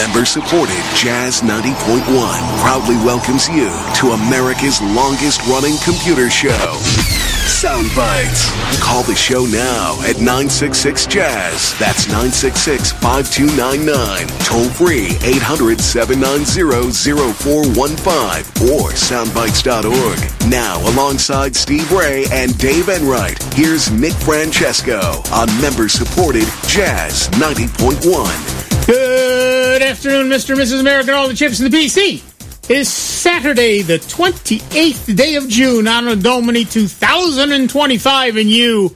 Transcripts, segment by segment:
Member-supported Jazz 90.1 proudly welcomes you to America's longest-running computer show, Soundbites. Call the show now at 966-JAZZ. That's 966-5299. Toll-free 800-790-0415 or soundbites.org. Now, alongside Steve Ray and Dave Enright, here's Nick Francesco on member-supported Jazz 90.1. Good afternoon, Mr. and Mrs. America, and all the chips in the PC. It is Saturday, the 28th day of June, Anno Domini 2025, and you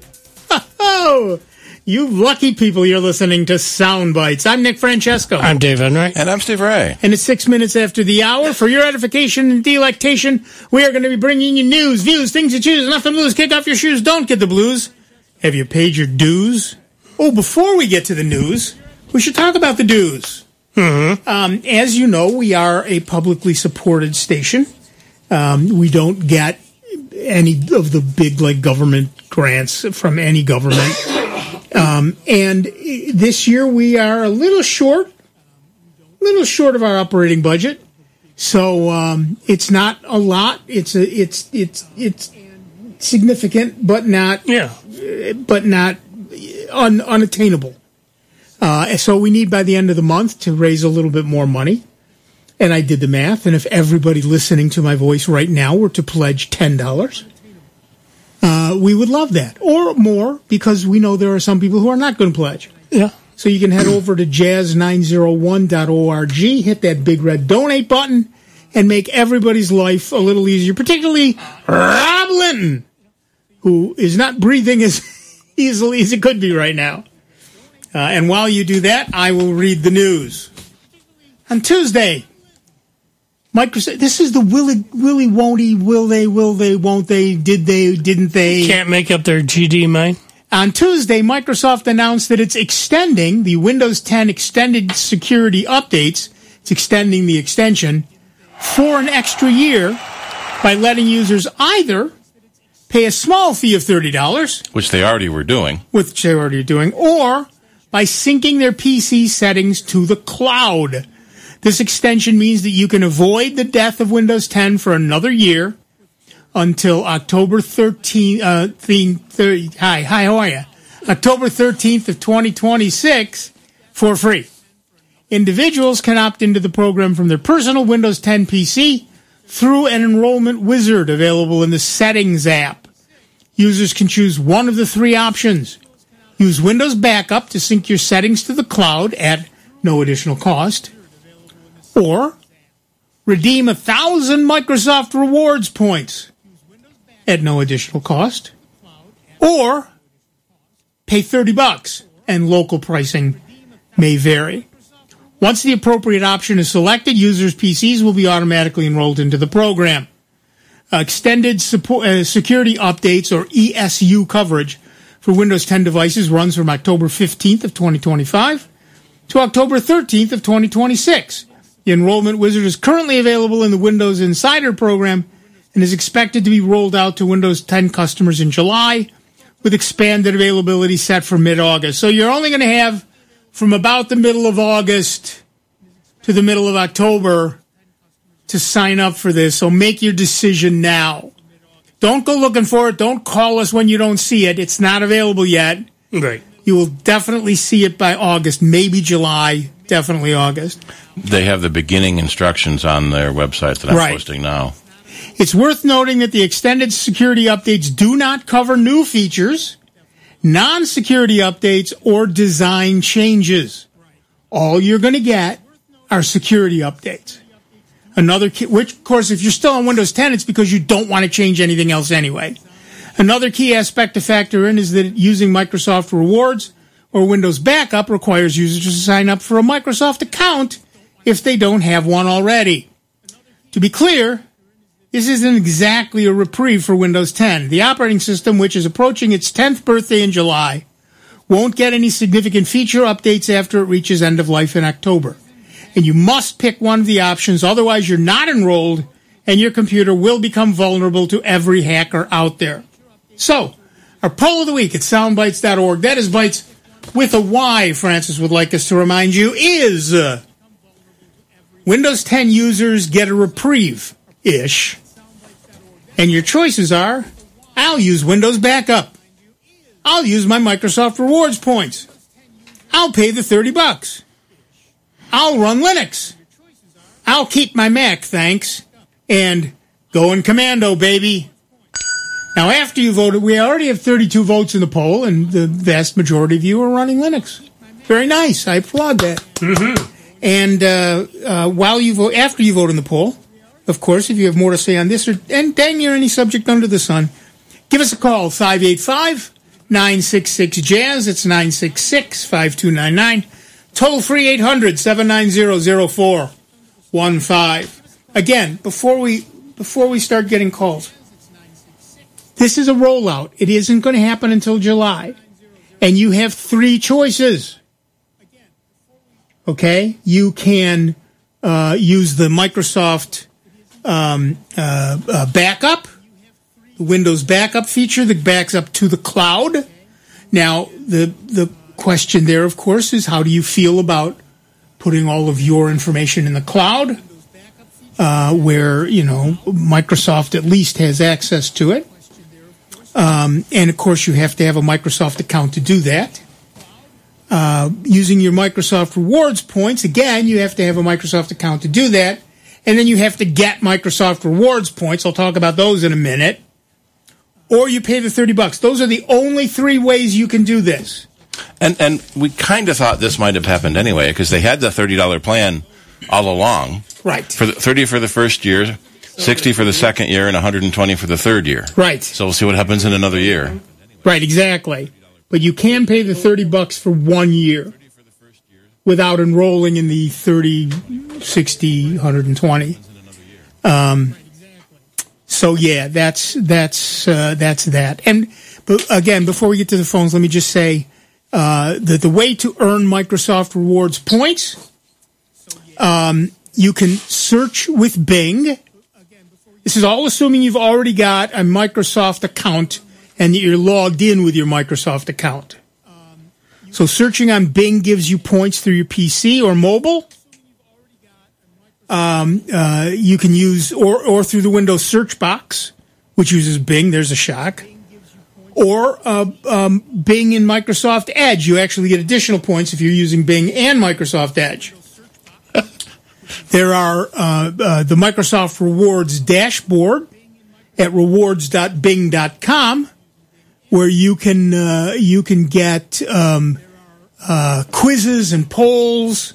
lucky people, you're listening to Soundbites. I'm Nick Francesco. I'm Dave Enright. And I'm Steve Ray. And it's 6 minutes after the hour. For your edification and delectation, we are going to be bringing you news, views, things to choose, nothing to lose. Kick off your shoes, don't get the blues. Have you paid your dues? Oh, before we get to the news, we should talk about the dues. Mm-hmm. As you know, we are a publicly supported station. We don't get any of the big government grants from any government. And this year we are a little short of our operating budget. So it's not a lot. It's significant, but not unattainable. So we need by the end of the month to raise a little bit more money. And I did the math. And if everybody listening to my voice right now were to pledge $10, we would love that. Or more, because we know there are some people who are not going to pledge. Yeah. So you can head over to jazz901.org, hit that big red donate button, and make everybody's life a little easier, particularly Rob Linton, who is not breathing as easily as it could be right now. And while you do that, I will read the news. On Tuesday, Microsoft, this is the willy, won't-y, will they, won't they, did they, didn't they. Can't make up their GD, man. On Tuesday, Microsoft announced that it's extending the Windows 10 extended security updates. It's extending the extension for an extra year by letting users either pay a small fee of $30, which they already were doing, or by syncing their PC settings to the cloud. This extension means that you can avoid the death of Windows 10 for another year until October 13th. How are you? October 13th of 2026 for free. Individuals can opt into the program from their personal Windows 10 PC through an enrollment wizard available in the Settings app. Users can choose one of the three options. Use Windows Backup to sync your settings to the cloud at no additional cost. Or redeem 1,000 Microsoft Rewards points at no additional cost. Or pay $30, and local pricing may vary. Once the appropriate option is selected, users' PCs will be automatically enrolled into the program. Extended security updates, or ESU coverage, for Windows 10 devices runs from October 15th of 2025 to October 13th of 2026. The enrollment wizard is currently available in the Windows Insider program and is expected to be rolled out to Windows 10 customers in July, with expanded availability set for mid-August. So you're only going to have from about the middle of August to the middle of October to sign up for this. So make your decision now. Don't go looking for it. Don't call us when you don't see it. It's not available yet. Right. You will definitely see it by August, maybe July, definitely August. They have the beginning instructions on their website that I'm posting now. It's worth noting that the extended security updates do not cover new features, non-security updates, or design changes. All you're going to get are security updates. Which, of course, if you're still on Windows 10, it's because you don't want to change anything else anyway. Another key aspect to factor in is that using Microsoft Rewards or Windows Backup requires users to sign up for a Microsoft account if they don't have one already. To be clear, this isn't exactly a reprieve for Windows 10. The operating system, which is approaching its 10th birthday in July, won't get any significant feature updates after it reaches end of life in October. And you must pick one of the options, otherwise you're not enrolled, and your computer will become vulnerable to every hacker out there. So, our poll of the week at soundbites.org, that is Bites with a Y, Francis would like us to remind you, is Windows 10 users get a reprieve-ish. And your choices are, I'll use Windows Backup. I'll use my Microsoft Rewards points. I'll pay the $30. I'll run Linux. I'll keep my Mac, thanks. And going commando, baby. Now, after you voted, we already have 32 votes in the poll, and the vast majority of you are running Linux. Very nice. I applaud that. Mm-hmm. And while you vote, after you vote in the poll, of course, if you have more to say on this, and dang near any subject under the sun, give us a call, 585-966-JAZZ. It's 966-5299. Toll free 800-790-0415. Again, before we start getting calls, this is a rollout. It isn't going to happen until July. And you have 3 choices. Okay? You can use the Microsoft backup, the Windows backup feature that backs up to the cloud. Now, the question there, of course, is how do you feel about putting all of your information in the cloud, where, Microsoft at least has access to it. And, of course, you have to have a Microsoft account to do that. Using your Microsoft Rewards points, again, you have to have a Microsoft account to do that. And then you have to get Microsoft Rewards points. I'll talk about those in a minute. Or you pay the $30. Those are the only 3 ways you can do this. And we kind of thought this might have happened anyway, because they had the $30 plan all along. Right. For the 30 for the first year, 60 for the second year, and 120 for the third year. Right. So we'll see what happens in another year. Right, exactly. But you can pay the $30 for 1 year without enrolling in the 30, 60, 120. So yeah, that's that. But again, before we get to the phones, let me just say that the way to earn Microsoft Rewards points, you can search with Bing. This is all assuming you've already got a Microsoft account and that you're logged in with your Microsoft account. So searching on Bing gives you points through your PC or mobile. You can use, or through the Windows search box, which uses Bing. There's a shock. Or Bing and Microsoft Edge. You actually get additional points if you're using Bing and Microsoft Edge. There are the Microsoft Rewards dashboard at rewards.bing.com, where you can get quizzes and polls,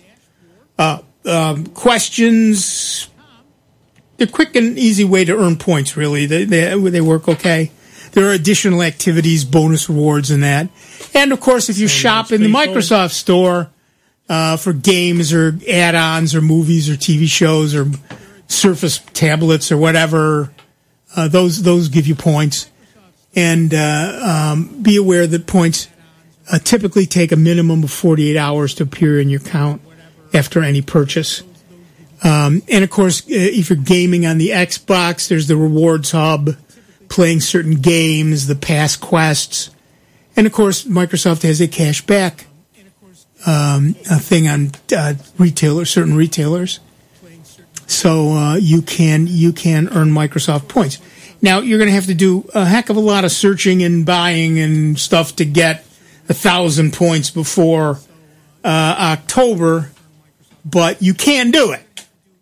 questions. They're quick and easy way to earn points, really. They work okay. There are additional activities, bonus rewards, and that. And, of course, if you shop in the Microsoft store for games or add-ons or movies or TV shows or Surface tablets or whatever, those give you points. And be aware that points typically take a minimum of 48 hours to appear in your account after any purchase. And, of course, if you're gaming on the Xbox, there's the Rewards Hub, playing certain games, the past quests. And, of course, Microsoft has a cash back a thing on certain retailers. So you can earn Microsoft points. Now, you're going to have to do a heck of a lot of searching and buying and stuff to get 1,000 points before October, but you can do it.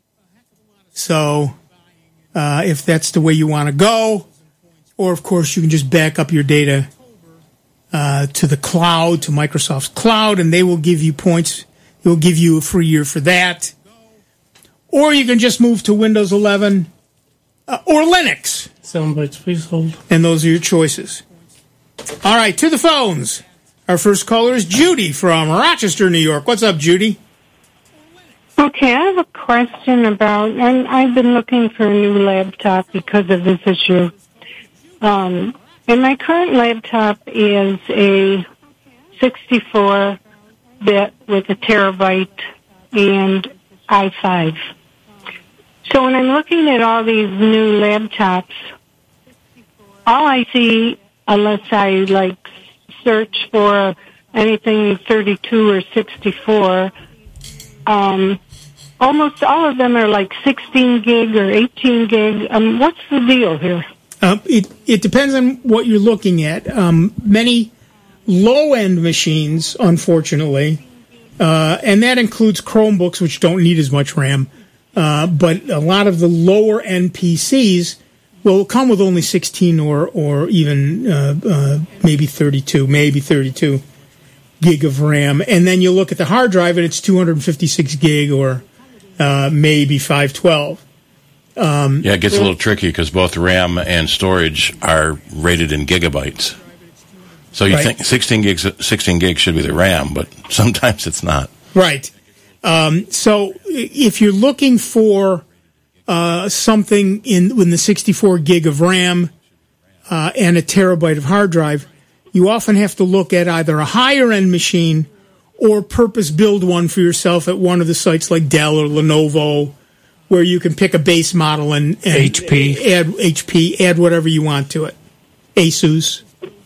So if that's the way you want to go, or, of course, you can just back up your data to the cloud, to Microsoft's cloud, and they will give you points. They will give you a free year for that. Or you can just move to Windows 11 or Linux. Soundbites, please hold. And those are your choices. All right, to the phones. Our first caller is Judy from Rochester, New York. What's up, Judy? Okay, I have a question about, and I've been looking for a new laptop because of this issue. And my current laptop is a 64-bit with a terabyte and i5. So when I'm looking at all these new laptops, all I see, unless I search for anything 32 or 64, almost all of them are like 16 gig or 18 gig. What's the deal here? It depends on what you're looking at. Many low-end machines, unfortunately, and that includes Chromebooks, which don't need as much RAM, but a lot of the lower-end PCs will come with only 16 or even maybe 32 gig of RAM. And then you look at the hard drive, and it's 256 gig or maybe 512. Yeah, it gets a little tricky because both RAM and storage are rated in gigabytes. So you think 16 gigs should be the RAM, but sometimes it's not. Right. So if you're looking for something in the 64 gig of RAM and a terabyte of hard drive, you often have to look at either a higher end machine or purpose build one for yourself at one of the sites like Dell or Lenovo, where you can pick a base model and HP, add whatever you want to it. Asus.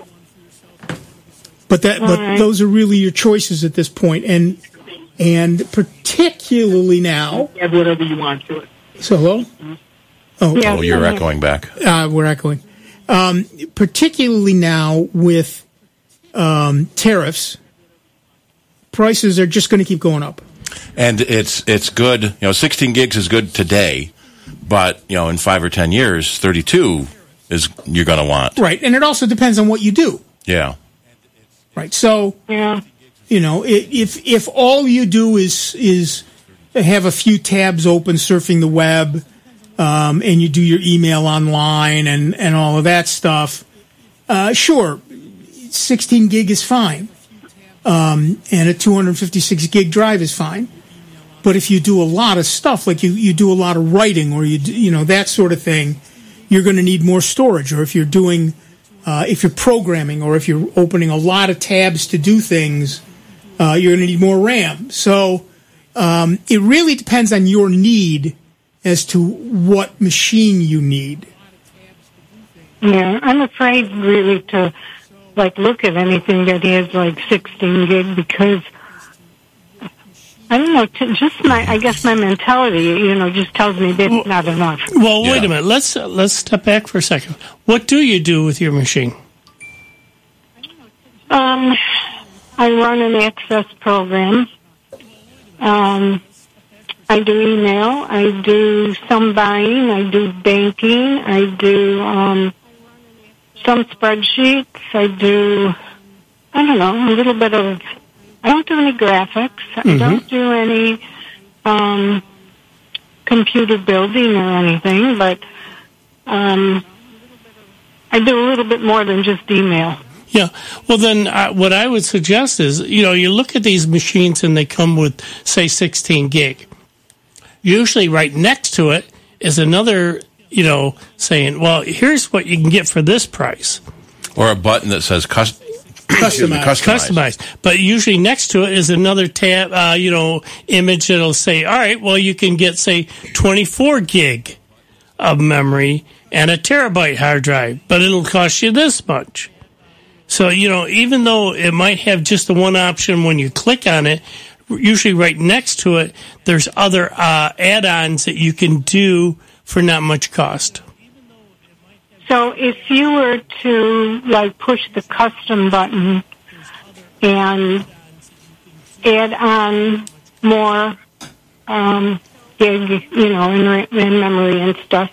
But those are really your choices at this point, and particularly now. Add whatever you want to it. So hello. Oh, you're echoing back. We're echoing. Particularly now with tariffs, prices are just going to keep going up. And it's good. 16 gigs is good today, but in 5 or 10 years, 32 is you're going to want. Right, and it also depends on what you do. Yeah. Right. So, if all you do is have a few tabs open surfing the web, and you do your email online and all of that stuff, sure, 16 gig is fine. And a 256 gig drive is fine. But if you do a lot of stuff, like you do a lot of writing or that sort of thing, you're going to need more storage. Or if you're doing, if you're programming or if you're opening a lot of tabs to do things, you're going to need more RAM. So it really depends on your need as to what machine you need. Yeah, I'm afraid really to look at anything that has 16 gig because I don't know. I guess my mentality, just tells me that's not enough. Well, wait a minute. Let's step back for a second. What do you do with your machine? I run an Access program. I do email. I do some buying. I do banking. I do some spreadsheets. I do, a little bit of, I don't do any graphics. Mm-hmm. I don't do any computer building or anything, but I do a little bit more than just email. Yeah. Well, then what I would suggest is, you look at these machines and they come with, say, 16 gig. Usually right next to it is another, saying, well, here's what you can get for this price. Or a button that says customized. But usually next to it is another tab, image that'll say, all right, well, you can get, say, 24 gig of memory and a terabyte hard drive, but it'll cost you this much. So, even though it might have just the one option when you click on it, usually right next to it, there's other add-ons that you can do for not much cost. So if you were to push the custom button and add on more gig, in memory and stuff,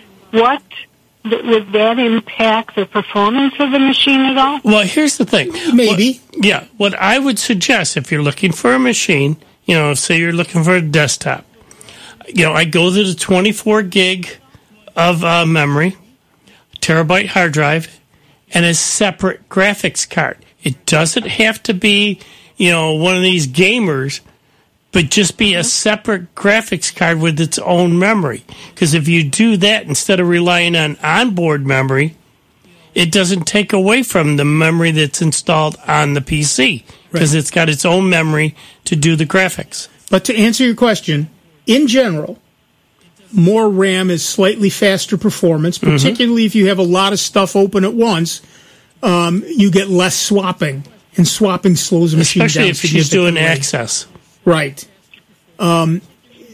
would that impact the performance of the machine at all? Well, here's the thing. Maybe. What I would suggest if you're looking for a machine, say you're looking for a desktop, I go to the 24 gig of memory, terabyte hard drive, and a separate graphics card. It doesn't have to be, one of these gamers, but just be a separate graphics card with its own memory. Because if you do that, instead of relying on onboard memory, it doesn't take away from the memory that's installed on the PC. Because it's got its own memory to do the graphics. But to answer your question, in general, more RAM is slightly faster performance, particularly if you have a lot of stuff open at once. You get less swapping, and swapping slows the machine down. Especially if she's doing access. Right.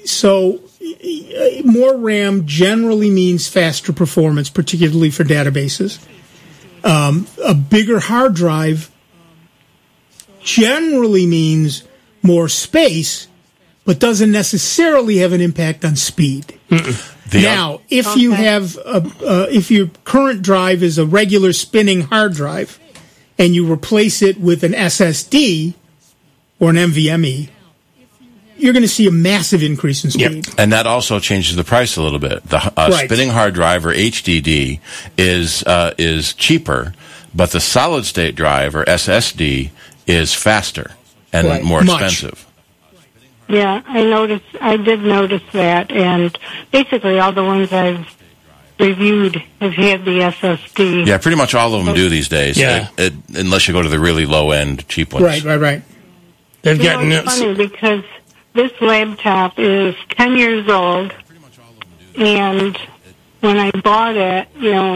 So more RAM generally means faster performance, particularly for databases. A bigger hard drive generally means more space, but doesn't necessarily have an impact on speed. Now, if you have if your current drive is a regular spinning hard drive, and you replace it with an SSD or an NVMe, you're going to see a massive increase in speed. And that also changes the price a little bit. The spinning hard drive, or HDD, is cheaper, but the solid state drive, or SSD, is faster and more expensive. Yeah, I did notice that, and basically all the ones I've reviewed have had the SSD. Yeah, pretty much all of them do these days. Yeah. Unless you go to the really low-end, cheap ones. Right. They've gotten it's funny because this laptop is 10 years old, and when I bought it,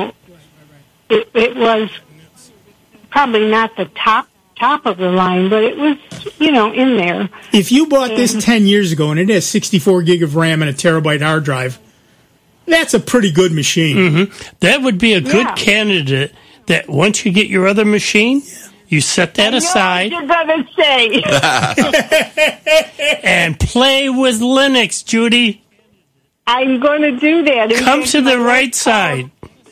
it was probably not the top of the line, but it was, in there. If you bought this 10 years ago and it has 64 gig of RAM and a terabyte hard drive, that's a pretty good machine. Mm-hmm. That would be a good candidate that once you get your other machine, you set that aside. You're going to say. And play with Linux, Judy. I'm going to do that. Come to the right side.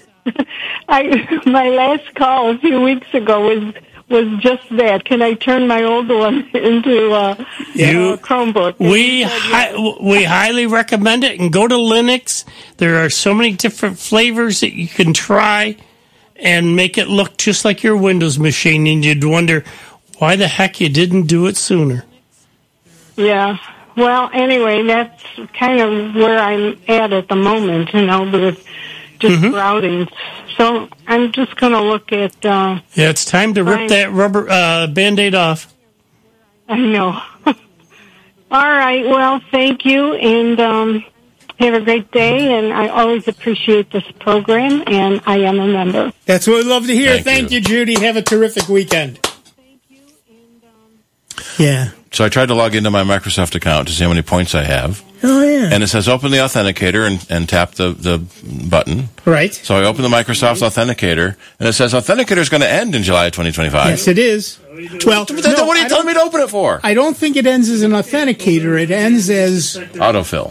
My last call a few weeks ago was just that. Can I turn my old one into a Chromebook? We highly recommend it, and go to Linux. There are so many different flavors that you can try and make it look just like your Windows machine, and you'd wonder why the heck you didn't do it sooner. Yeah. Well, anyway, that's kind of where I'm at the moment, with just browsing. So I'm just going to look at... it's time to rip that rubber Band-Aid off. I know. All right, well, thank you, and have a great day, and I always appreciate this program, and I am a member. That's what we love to hear. Thank you, Judy. Have a terrific weekend. Thank you, and... So I tried to log into my Microsoft account to see how many points I have. Oh, yeah. And it says open the Authenticator and tap the button. Right. So I open the Microsoft Authenticator, and it says Authenticator is going to end in July of 2025. Yes, it is. Well, what are you telling me to open it for? I don't think it ends as an Authenticator. It ends as... Autofill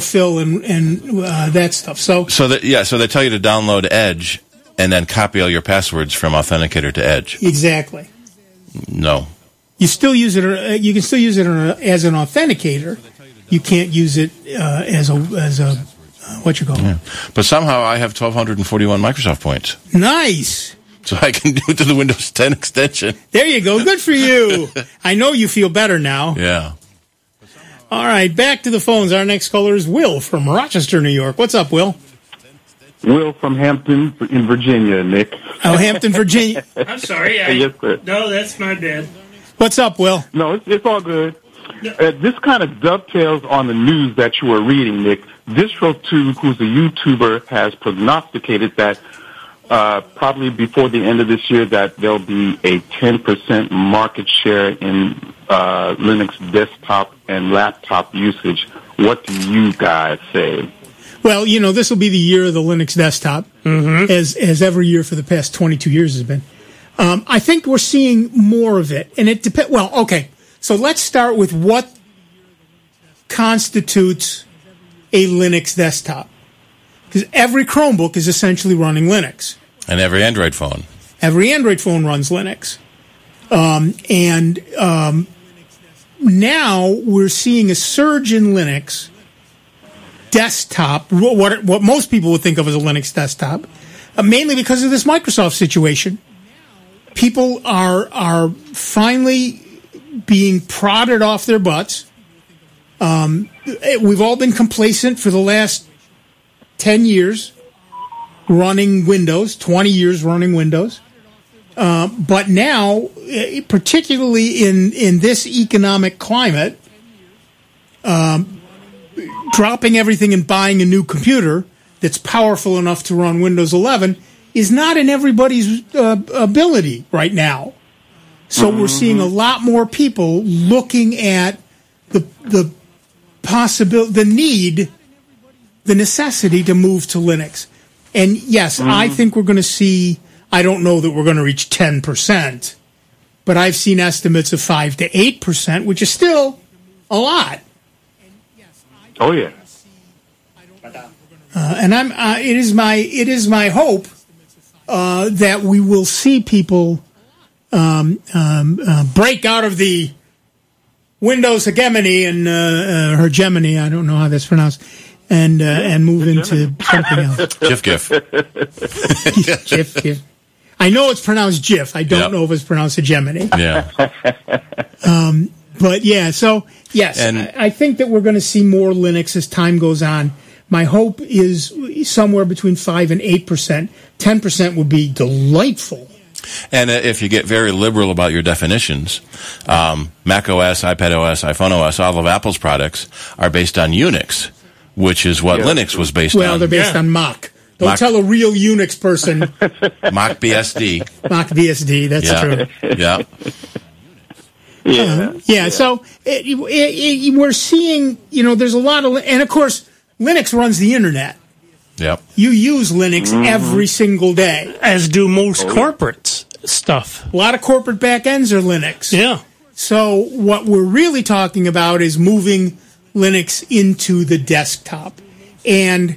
and that stuff. So they tell you to download Edge and then copy all your passwords from Authenticator to Edge. Exactly. No. You still use it. You can still use it as an authenticator. You can't use it as a what you call it. Yeah. But somehow I have 1,241 Microsoft points. Nice. So I can do it to the Windows 10 extension. There you go. Good for you. I know you feel better now. Yeah. All right, back to the phones. Our next caller is Will from Rochester, New York. What's up, Will? Will from Hampton in Virginia, Nick. Oh, Hampton, Virginia. I'm sorry. Yes, sir. No, that's my bad. What's up, Will? No, it's all good. This kind of dovetails on the news that you were reading, Nick. DistroTube, who's a YouTuber, has prognosticated that probably before the end of this year that there'll be a 10% market share in Linux desktop and laptop usage. What do you guys say? Well, this will be the year of the Linux desktop, as every year for the past 22 years has been. I think we're seeing more of it, and it depends. Well, okay, so let's start with what constitutes a Linux desktop, because every Chromebook is essentially running Linux, and every Android phone. Every Android phone runs Linux, and now we're seeing a surge in Linux desktop. What most people would think of as a Linux desktop, mainly because of this Microsoft situation. People are finally being prodded off their butts. We've all been complacent for the last 10 years running Windows, 20 years running Windows. But now, particularly in this economic climate, dropping everything and buying a new computer that's powerful enough to run Windows 11 is not in everybody's ability right now. So we're seeing a lot more people looking at the the necessity to move to Linux. And yes, I think we're going to see, I don't know that we're going to reach 10%, but I've seen estimates of 5 to 8%, which is still a lot. Oh, yeah. And it is my hope that we will see people break out of the Windows hegemony and hegemony. I don't know how that's pronounced, and move into something else. GIF. GIF. I know it's pronounced GIF. I don't know if it's pronounced hegemony. Yeah. But yeah, so yes, and I think that we're going to see more Linux as time goes on. My hope is somewhere between 5 and 8%. 10% would be delightful. And if you get very liberal about your definitions, Mac OS, iPad OS, iPhone OS, all of Apple's products are based on Unix, which is what Linux was based on. Well, they're based on Mach. Don't tell a real Unix person. Mach BSD. Mach BSD, that's true. Yeah. So we're seeing, there's a lot of, and of course, Linux runs the internet. Yep. You use Linux every single day. As do most corporate stuff. A lot of corporate backends are Linux. Yeah. So what we're really talking about is moving Linux into the desktop. And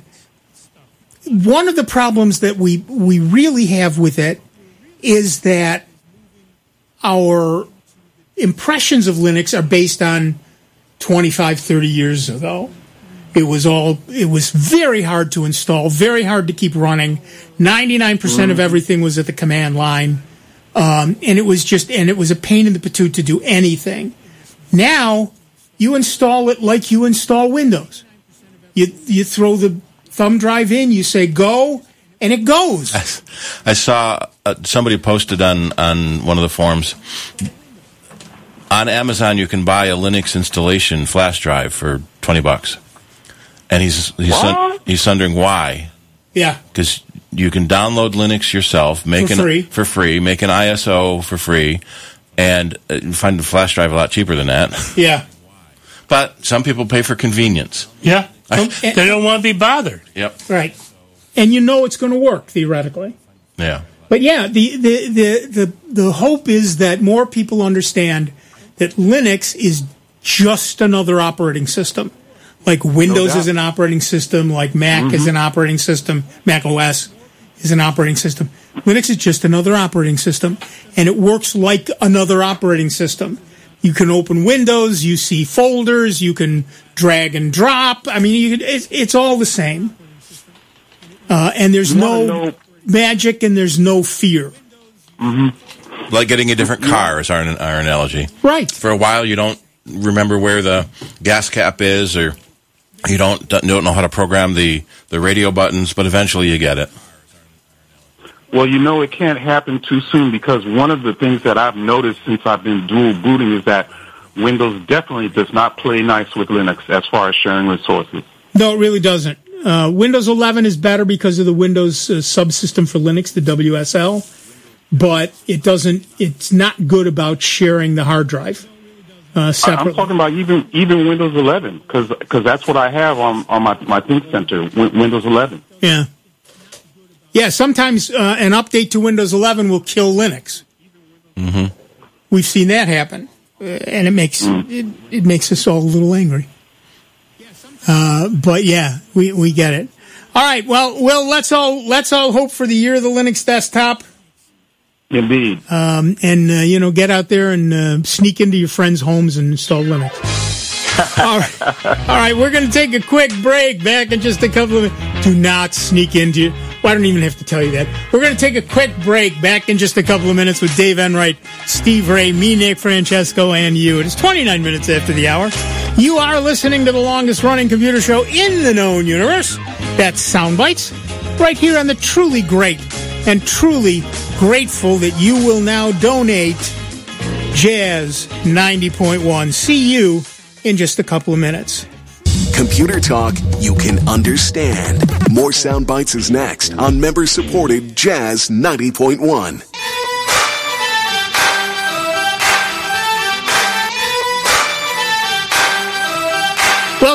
one of the problems that we really have with it is that our impressions of Linux are based on 25, 30 years ago. It was very hard to install, very hard to keep running. 99% of everything was at the command line. And it was a pain in the patoot to do anything. Now, you install it like you install Windows. You throw the thumb drive in, you say go, and it goes. I saw somebody posted on one of the forums. On Amazon, you can buy a Linux installation flash drive for $20. And he's wondering why. Yeah. Because you can download Linux yourself, for free, make an ISO for free, and find the flash drive a lot cheaper than that. Yeah. But some people pay for convenience. Yeah. They don't want to be bothered. Yep. Right. And it's going to work, theoretically. Yeah. But yeah, the hope is that more people understand that Linux is just another operating system. Like Windows is an operating system, like Mac is an operating system, Mac OS is an operating system. Linux is just another operating system, and it works like another operating system. You can open Windows, you see folders, you can drag and drop. I mean, it's all the same. And there's no magic and there's no fear. Mm-hmm. Like getting a different car is our analogy. Right. For a while, you don't remember where the gas cap is, or you don't know how to program the radio buttons, but eventually you get it. Well, it can't happen too soon, because one of the things that I've noticed since I've been dual booting is that Windows definitely does not play nice with Linux as far as sharing resources. No, it really doesn't. Windows 11 is better because of the Windows subsystem for Linux, the WSL, but it's not good about sharing the hard drive. Separately. I'm talking about even Windows 11, because that's what I have on my Think Center, Windows 11. Yeah. Yeah, sometimes an update to Windows 11 will kill Linux. Mm-hmm. We've seen that happen, and it makes us all a little angry. But yeah, we get it. All right, well, let's all hope for the year of the Linux desktop. Indeed. And get out there and sneak into your friends' homes and install Linux. All right, we're going to take a quick break. Back in just a couple of minutes. Do not sneak into. Well, I don't even have to tell you that. We're going to take a quick break. Back in just a couple of minutes with Dave Enright, Steve Ray, me, Nick Francesco, and you. It is 29 minutes after the hour. You are listening to the longest-running computer show in the known universe. That's Soundbites, right here on the truly great and truly grateful that you will now donate Jazz 90.1. See you in just a couple of minutes. Computer talk you can understand. More Soundbites is next on member-supported Jazz 90.1.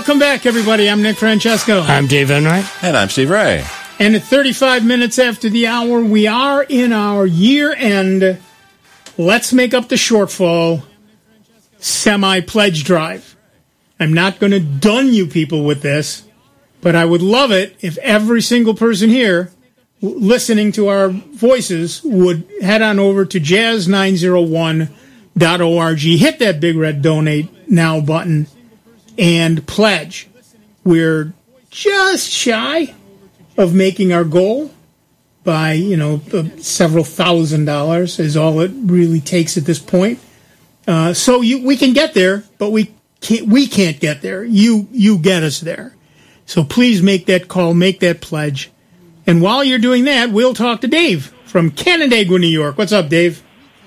Welcome back, everybody. I'm Nick Francesco. I'm Dave Enright. And I'm Steve Ray. And at 35 minutes after the hour, we are in our year-end Let's Make Up the Shortfall semi-pledge drive. I'm not going to dun you people with this, but I would love it if every single person here listening to our voices would head on over to jazz901.org, hit that big red donate now button, and pledge. We're just shy of making our goal by, several $1,000s is all it really takes at this point. So we can get there, but we can't get there. You get us there. So please make that call, make that pledge. And while you're doing that, we'll talk to Dave from Canandaigua, New York. What's up, Dave?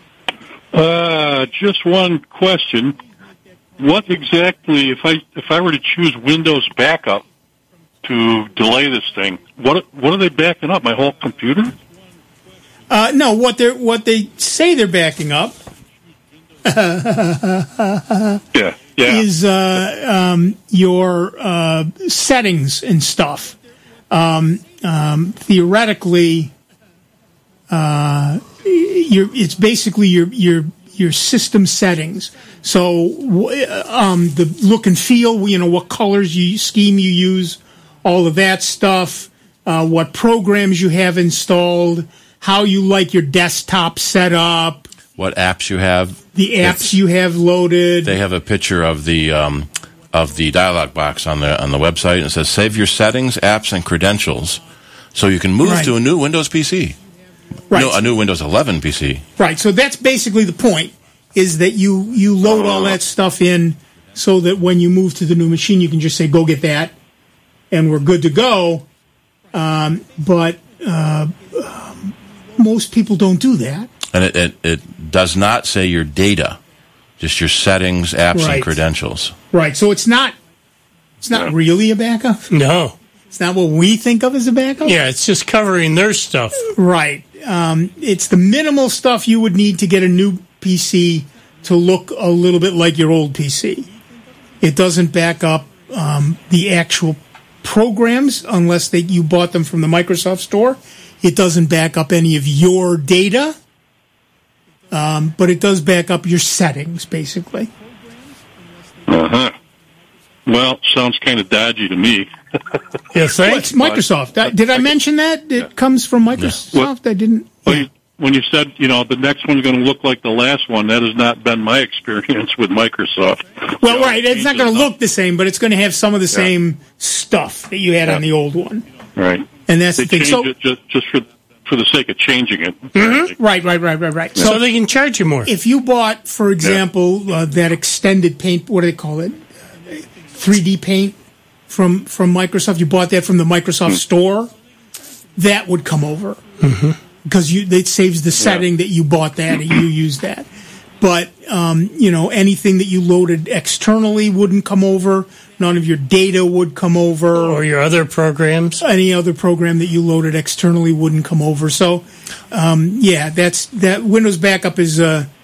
Just one question. What exactly, if I were to choose Windows Backup to delay this thing, what are they backing up? My whole computer? No, what they say they're backing up is your settings and stuff. Theoretically, it's basically your system settings. So the look and feel, what colors scheme you use, all of that stuff, what programs you have installed, how you like your desktop set up, what apps you have, the apps you have loaded. They have a picture of the dialog box on the website, and it says save your settings, apps, and credentials, so you can move to a new Windows PC. Right. No, a new Windows 11 PC. Right. So that's basically the point, is that you load all that stuff in so that when you move to the new machine, you can just say, go get that, and we're good to go. But most people don't do that. And it does not say your data, just your settings, apps, and credentials. Right. So it's not really a backup? No. It's not what we think of as a backup? Yeah, it's just covering their stuff. Right. It's the minimal stuff you would need to get a new PC to look a little bit like your old PC. It doesn't back up the actual programs unless you bought them from the Microsoft Store. It doesn't back up any of your data, but it does back up your settings, basically. Uh-huh. Well, sounds kind of dodgy to me. Yes, well, it's Microsoft. Did I mention that? It comes from Microsoft? Yeah. I didn't. Well, when you said, the next one's going to look like the last one, that has not been my experience with Microsoft. Well, right. It's not going to look the same, but it's going to have some of the same stuff that you had on the old one. Right. And that's they the thing. So, it just for the sake of changing it. Mm-hmm. Right. Yeah. So they can charge you more. If you bought, for example, that extended paint, what do they call it? 3D paint from Microsoft. You bought that from the Microsoft Store. That would come over. Mm-hmm. Because it saves the setting that you bought that and you use that. But, anything that you loaded externally wouldn't come over. None of your data would come over. Or your other programs. Any other program that you loaded externally wouldn't come over. So, that Windows Backup is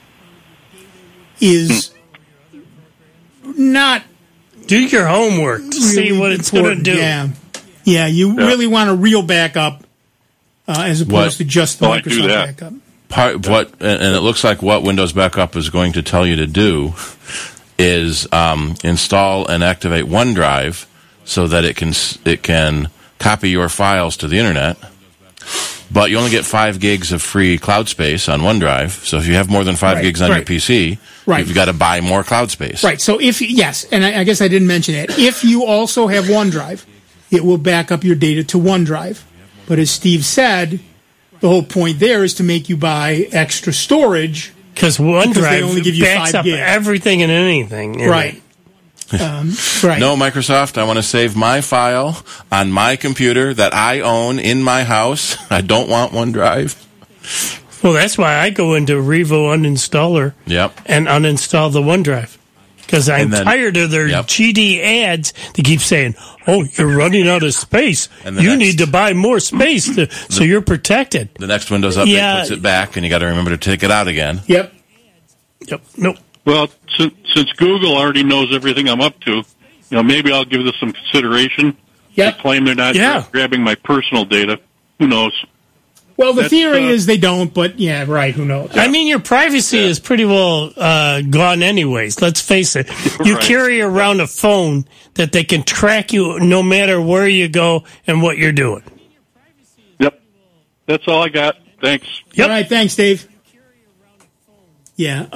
not... Do your homework to see what it's going to do. Yeah, you really want a real backup. As opposed to just the Microsoft backup. And it looks like what Windows Backup is going to tell you to do is install and activate OneDrive so that it can copy your files to the internet. But you only get 5 gigs of free cloud space on OneDrive. So if you have more than 5 gigs on your PC, you've got to buy more cloud space. Right. So and I guess I didn't mention it. If you also have OneDrive, it will back up your data to OneDrive. But as Steve said, the whole point there is to make you buy extra storage. Because OneDrive only give you backs 5 up gigs. Everything and anything. Right. Right. No, Microsoft, I want to save my file on my computer that I own in my house. I don't want OneDrive. Well, that's why I go into Revo Uninstaller and uninstall the OneDrive. Because I'm tired of their GD ads. They keep saying, "Oh, you're running out of space. You need to buy more space so you're protected." The next Windows update puts it back, and you got to remember to take it out again. Yep. Nope. Well, since Google already knows everything I'm up to, maybe I'll give this some consideration. Yep. They claim they're not grabbing my personal data. Who knows? Well, the theory is they don't, but yeah, right, who knows? I mean, your privacy is pretty well gone anyways, let's face it. You carry around a phone that they can track you no matter where you go and what you're doing. Yep. That's all I got. Thanks. Yep. All right, thanks, Dave. Yeah.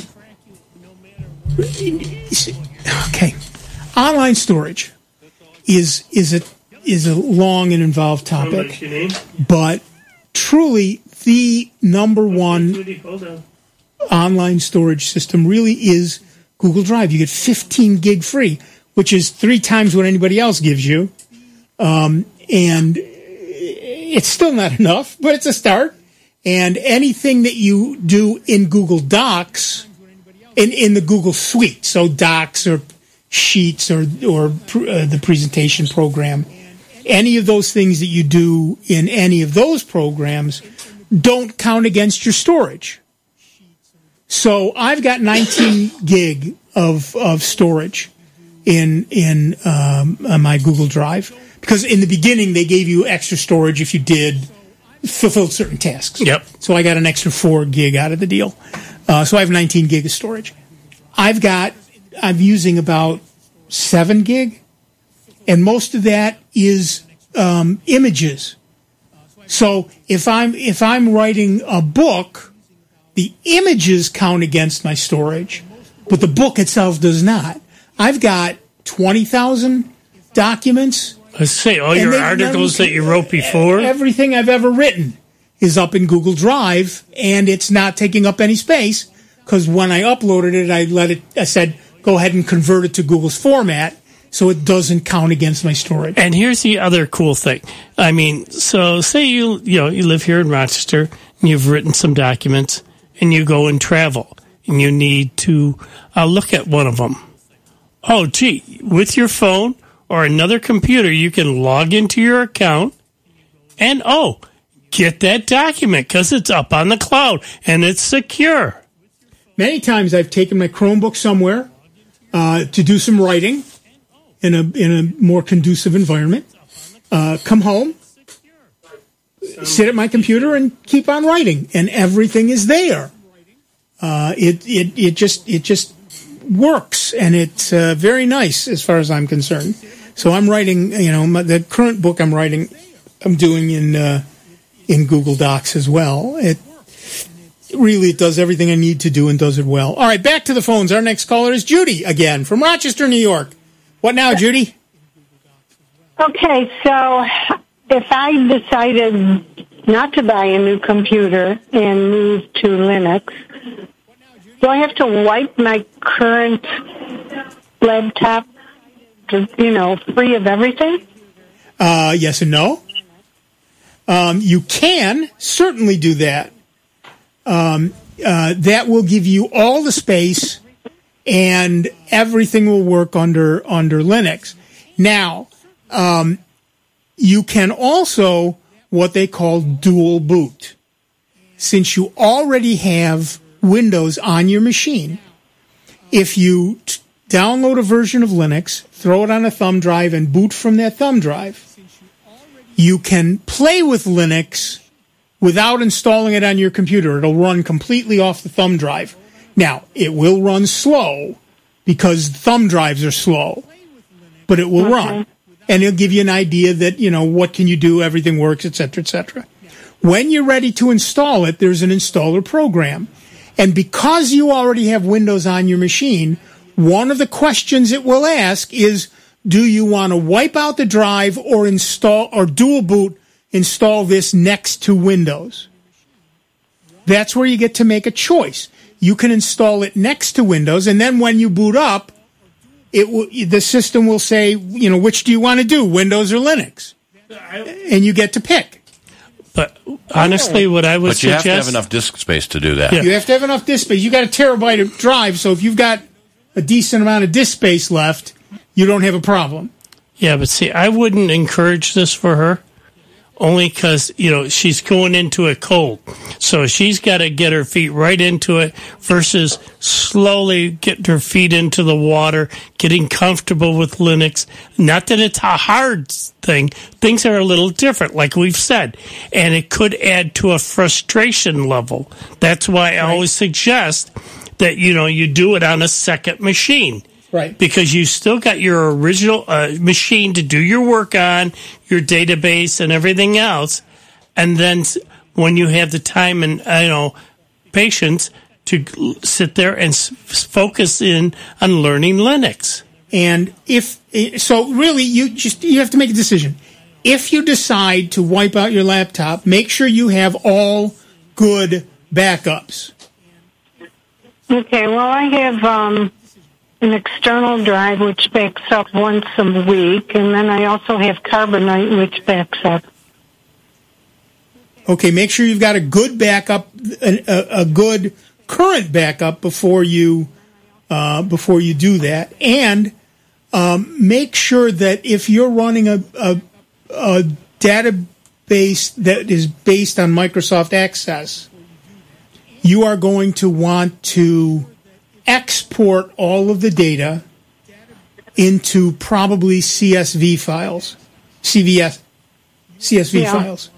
Okay. Online storage is a long and involved topic, but truly the number one online storage system really is Google Drive. You get 15 gig free, which is 3 times what anybody else gives you, and it's still not enough, but it's a start. And anything that you do in Google Docs, in the Google Suite, so Docs or Sheets or the presentation program, any of those things that you do in any of those programs don't count against your storage. So I've got 19 gig of storage in my Google Drive, because in the beginning they gave you extra storage if you did fulfill certain tasks. Yep. So I got an extra 4 gig out of the deal. So I have 19 gig of storage. I'm using about 7 gig, and most of that is images. So if I'm writing a book, the images count against my storage, but the book itself does not. I've got 20,000 documents. Let's say all your articles that you wrote before. Everything I've ever written is up in Google Drive, and it's not taking up any space, because when I uploaded it, I said, go ahead and convert it to Google's format, so it doesn't count against my storage. And here's the other cool thing. I mean, so say you live here in Rochester, and you've written some documents, and you go and travel, and you need to look at one of them. Oh, gee, with your phone or another computer, you can log into your account and, get that document, because it's up on the cloud and it's secure. Many times I've taken my Chromebook somewhere to do some writing in a more conducive environment, come home, sit at my computer and keep on writing, and everything is there. It just works, and it's very nice as far as I'm concerned. So I'm writing, the current book I'm writing, I'm doing in Google Docs as well. It does everything I need to do and does it well. All right, back to the phones. Our next caller is Judy again from Rochester, New York. What now, Judy? Okay, so if I decided not to buy a new computer and move to Linux, do I have to wipe my current laptop, free of everything? Yes and no. You can certainly do that. That will give you all the space, and everything will work under Linux. Now, you can also what they call dual boot. Since you already have Windows on your machine, if you download a version of Linux, throw it on a thumb drive, and boot from that thumb drive, you can play with Linux without installing it on your computer. It'll run completely off the thumb drive. Now, it will run slow because thumb drives are slow, but it will run. And it'll give you an idea that, what can you do, everything works, et cetera, et cetera. When you're ready to install it, there's an installer program. And because you already have Windows on your machine, one of the questions it will ask is, do you want to wipe out the drive or install or dual boot, install this next to Windows? That's where you get to make a choice. You can install it next to Windows, and then when you boot up, the system will say, which do you want to do, Windows or Linux? And you get to pick. But honestly, what I would suggest... But you have to have enough disk space to do that. Yeah. You have to have enough disk space. You got a terabyte of drive, so if you've got a decent amount of disk space left, you don't have a problem. Yeah, but see, I wouldn't encourage this for her. only because, she's going into it cold. So she's got to get her feet right into it versus slowly getting her feet into the water, getting comfortable with Linux. Not that it's a hard thing. Things are a little different, like we've said. And it could add to a frustration level. That's why I always suggest that, you do it on a second machine. Right. Because you still got your original machine to do your work on, your database and everything else. And then when you have the time and, patience to sit there and focus in on learning Linux. And really you have to make a decision. If you decide to wipe out your laptop, make sure you have all good backups. Okay, well, I have an external drive which backs up once a week, and then I also have Carbonite which backs up. Okay, make sure you've got a good backup, a good current backup before you do that, and make sure that if you're running a database that is based on Microsoft Access, you are going to want to export all of the data into probably CSV files, CSV files.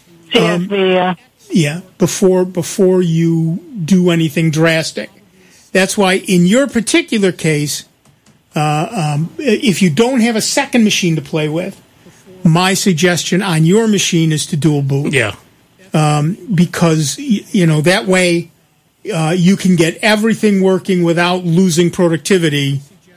CSV, before you do anything drastic. That's why in your particular case, if you don't have a second machine to play with, my suggestion on your machine is to dual boot. Yeah. Because, that way you can get everything working without losing productivity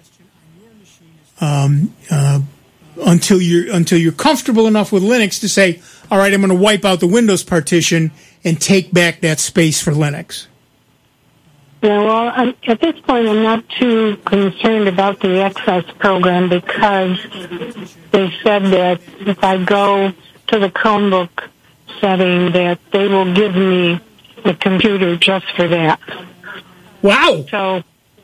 until you're comfortable enough with Linux to say, all right, I'm going to wipe out the Windows partition and take back that space for Linux. Yeah, well, at this point, I'm not too concerned about the Access program because they said that if I go to the Chromebook setting, that they will give me the computer just for that. Wow. So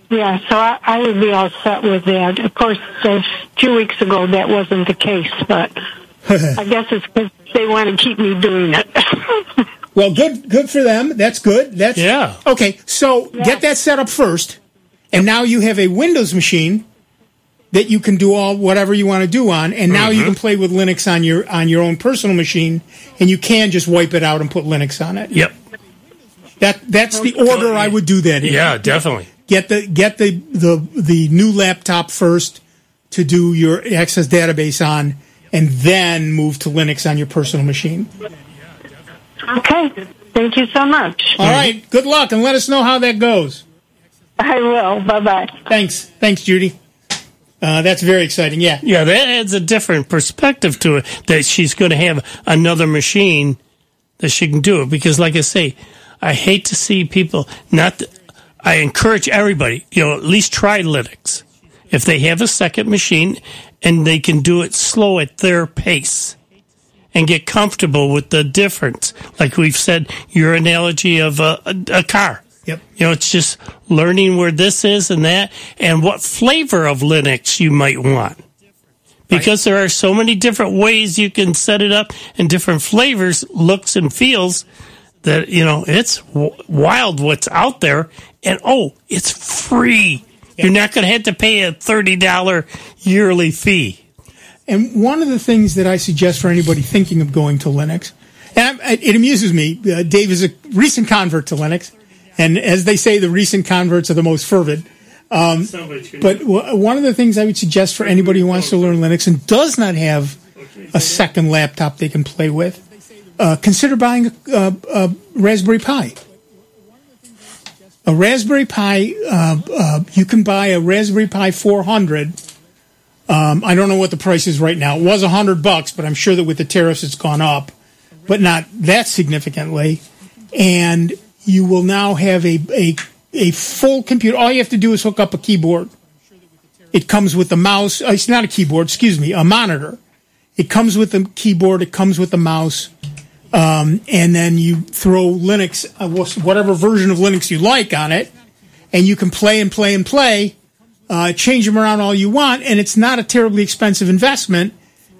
I would be all set with that. Of course, a few weeks ago, that wasn't the case, but I guess it's because they want to keep me doing it. Well, good for them. That's good. Yeah. Okay, so get that set up first, and now you have a Windows machine that you can do all whatever you want to do on, and now you can play with Linux on your own personal machine, and you can just wipe it out and put Linux on it. Yep. That's the order I would do that in. Yeah, definitely. Get the new laptop first to do your Access database on, and then move to Linux on your personal machine. Okay. Thank you so much. All right. Good luck, and let us know how that goes. I will. Bye-bye. Thanks, Judy. That's very exciting. Yeah. Yeah, that adds a different perspective to it, that she's going to have another machine that she can do it. Because, like I say, I hate to see people I encourage everybody, at least try Linux. If they have a second machine and they can do it slow at their pace and get comfortable with the difference. Like we've said, your analogy of a car. Yep. It's just learning where this is and that and what flavor of Linux you might want. Because there are so many different ways you can set it up and different flavors, looks and feels that, it's wild what's out there. And, it's free. Yep. You're not going to have to pay a $30 yearly fee. And one of the things that I suggest for anybody thinking of going to Linux, and it amuses me, Dave is a recent convert to Linux, and as they say, the recent converts are the most fervid. But one of the things I would suggest for anybody who wants to learn Linux and does not have a second laptop they can play with, consider buying a Raspberry Pi. A Raspberry Pi, you can buy a Raspberry Pi 400. I don't know what the price is right now. It was $100, but I'm sure that with the tariffs it's gone up, but not that significantly. And you will now have a full computer. All you have to do is hook up a keyboard. It comes with the mouse. It's not a keyboard, a monitor. It comes with the keyboard. It comes with the mouse. And then you throw Linux, whatever version of Linux you like on it, and you can play and play and play. Change them around all you want, and it's not a terribly expensive investment.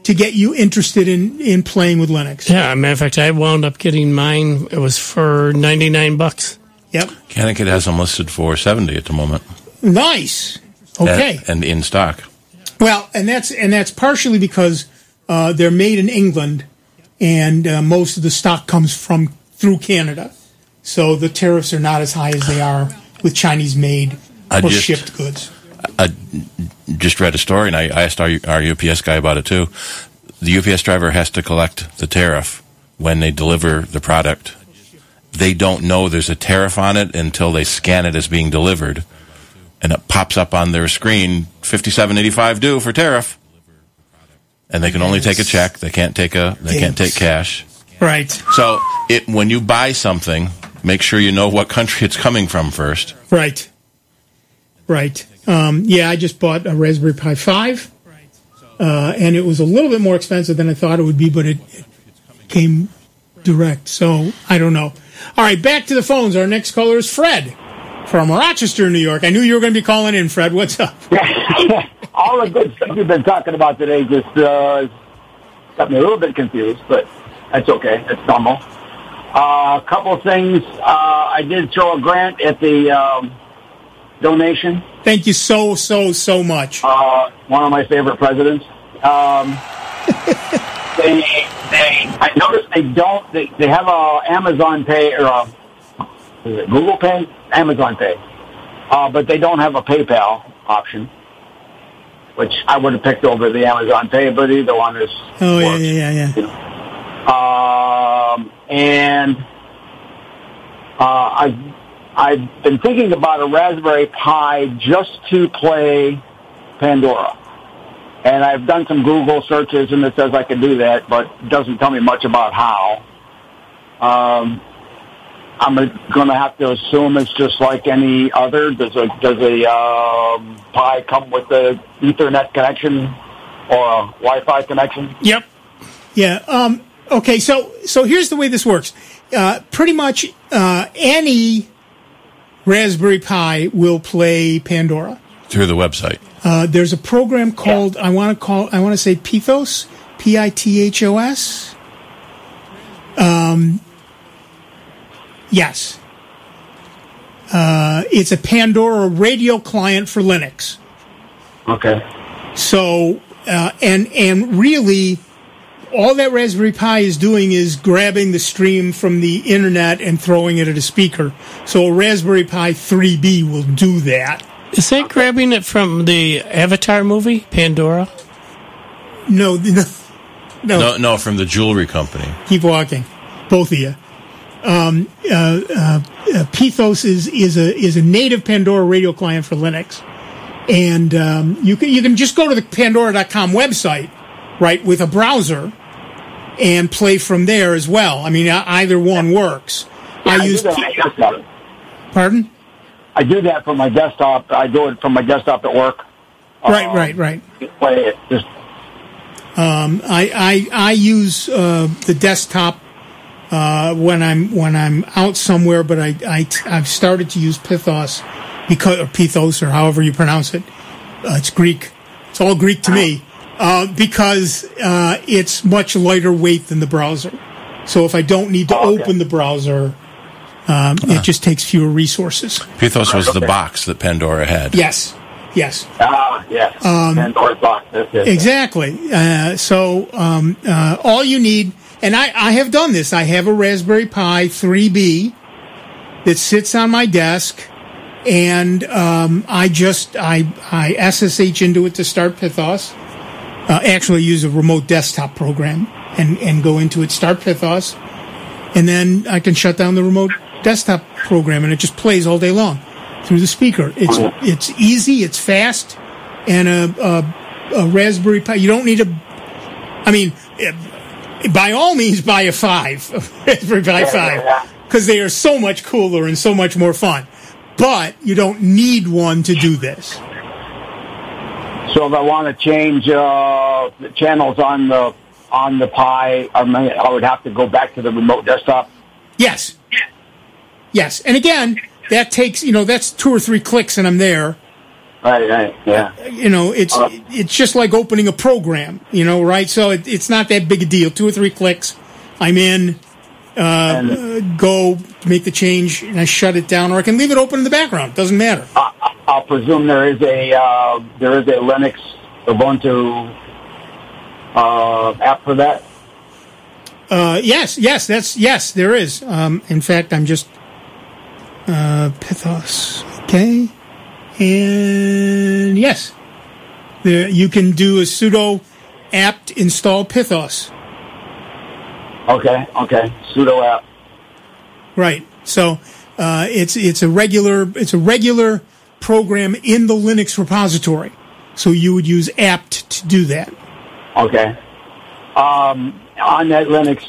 to get you interested in playing with Linux. Yeah, matter of fact, I wound up getting mine. It was for $99. Yep. Connecticut has them listed for $70 at the moment. Nice. Okay. And in stock. Well, and that's partially because they're made in England, and most of the stock comes through Canada, so the tariffs are not as high as they are with Chinese-made or shipped goods. I just read a story, and I asked our UPS guy about it too. The UPS driver has to collect the tariff when they deliver the product. They don't know there's a tariff on it until they scan it as being delivered, and it pops up on their screen, $57.85 due for tariff. And they can only take a check. They can't take cash. Right. So when you buy something, make sure you know what country it's coming from first. Right. Right. Yeah, I just bought a Raspberry Pi 5, and it was a little bit more expensive than I thought it would be, but it came direct, so I don't know. All right, back to the phones. Our next caller is Fred from Rochester, New York. I knew you were going to be calling in, Fred. What's up? All the good stuff you've been talking about today just got me a little bit confused, but that's okay. It's normal. A couple of things. I did throw a grant at the donation. Thank you so much. One of my favorite presidents. I noticed they have a Amazon Pay or is it Google Pay? Amazon Pay. But they don't have a PayPal option, which I would have picked over the Amazon Pay, but either one is. Oh, yeah. You know. And I've been thinking about a Raspberry Pi just to play Pandora. And I've done some Google searches, and it says I can do that, but it doesn't tell me much about how. I'm going to have to assume it's just like any other. Does a Pi come with an Ethernet connection or a Wi-Fi connection? Yep. Yeah. Okay. So here's the way this works. Pretty much any Raspberry Pi will play Pandora through the website. There's a program called I want to say Pithos, Pithos. Yes. It's a Pandora radio client for Linux. Okay. So and really, all that Raspberry Pi is doing is grabbing the stream from the internet and throwing it at a speaker. So a Raspberry Pi 3B will do that. Is that grabbing it from the Avatar movie, Pandora? No, from the jewelry company. Keep walking, both of you. Pithos is a native Pandora radio client for Linux, and you can just go to the Pandora.com website, right, with a browser, and play from there as well. I mean, either one works. Yeah, I use. Pardon? I do that from my desktop. I do it from my desktop at work. Right. Play it. Just. I use the desktop when I'm out somewhere, but I've started to use Pithos Pithos or however you pronounce it. It's Greek. It's all Greek to me because it's much lighter weight than the browser. So if I don't need to open the browser. It just takes fewer resources. Pithos was the box that Pandora had. Yes. Yes. Pandora's box. Exactly. So all you need, and I have done this. I have a Raspberry Pi 3B that sits on my desk, and I SSH into it to start Pithos. Actually, use a remote desktop program and go into it, start Pithos, and then I can shut down the remote desktop program, and it just plays all day long through the speaker. It's easy, it's fast, and a Raspberry Pi. You don't need by all means, buy a Raspberry Pi 5, because they are so much cooler and so much more fun. But you don't need one to do this. So if I want to change the channels on the Pi, I would have to go back to the remote desktop. Yes. And again, that takes, that's 2 or 3 clicks and I'm there. Right, yeah. It's just like opening a program, right? So it's not that big a deal. 2 or 3 clicks, I'm in. Go make the change, and I shut it down, or I can leave it open in the background. Doesn't matter. I'll presume there is a Linux Ubuntu app for that. Yes, there is. In fact, I'm just Pithos. Okay, and yes, you can do a sudo apt install Pithos. Okay, sudo app. Right. So it's a regular program in the Linux repository. So you would use apt to do that. Okay. On that Linux,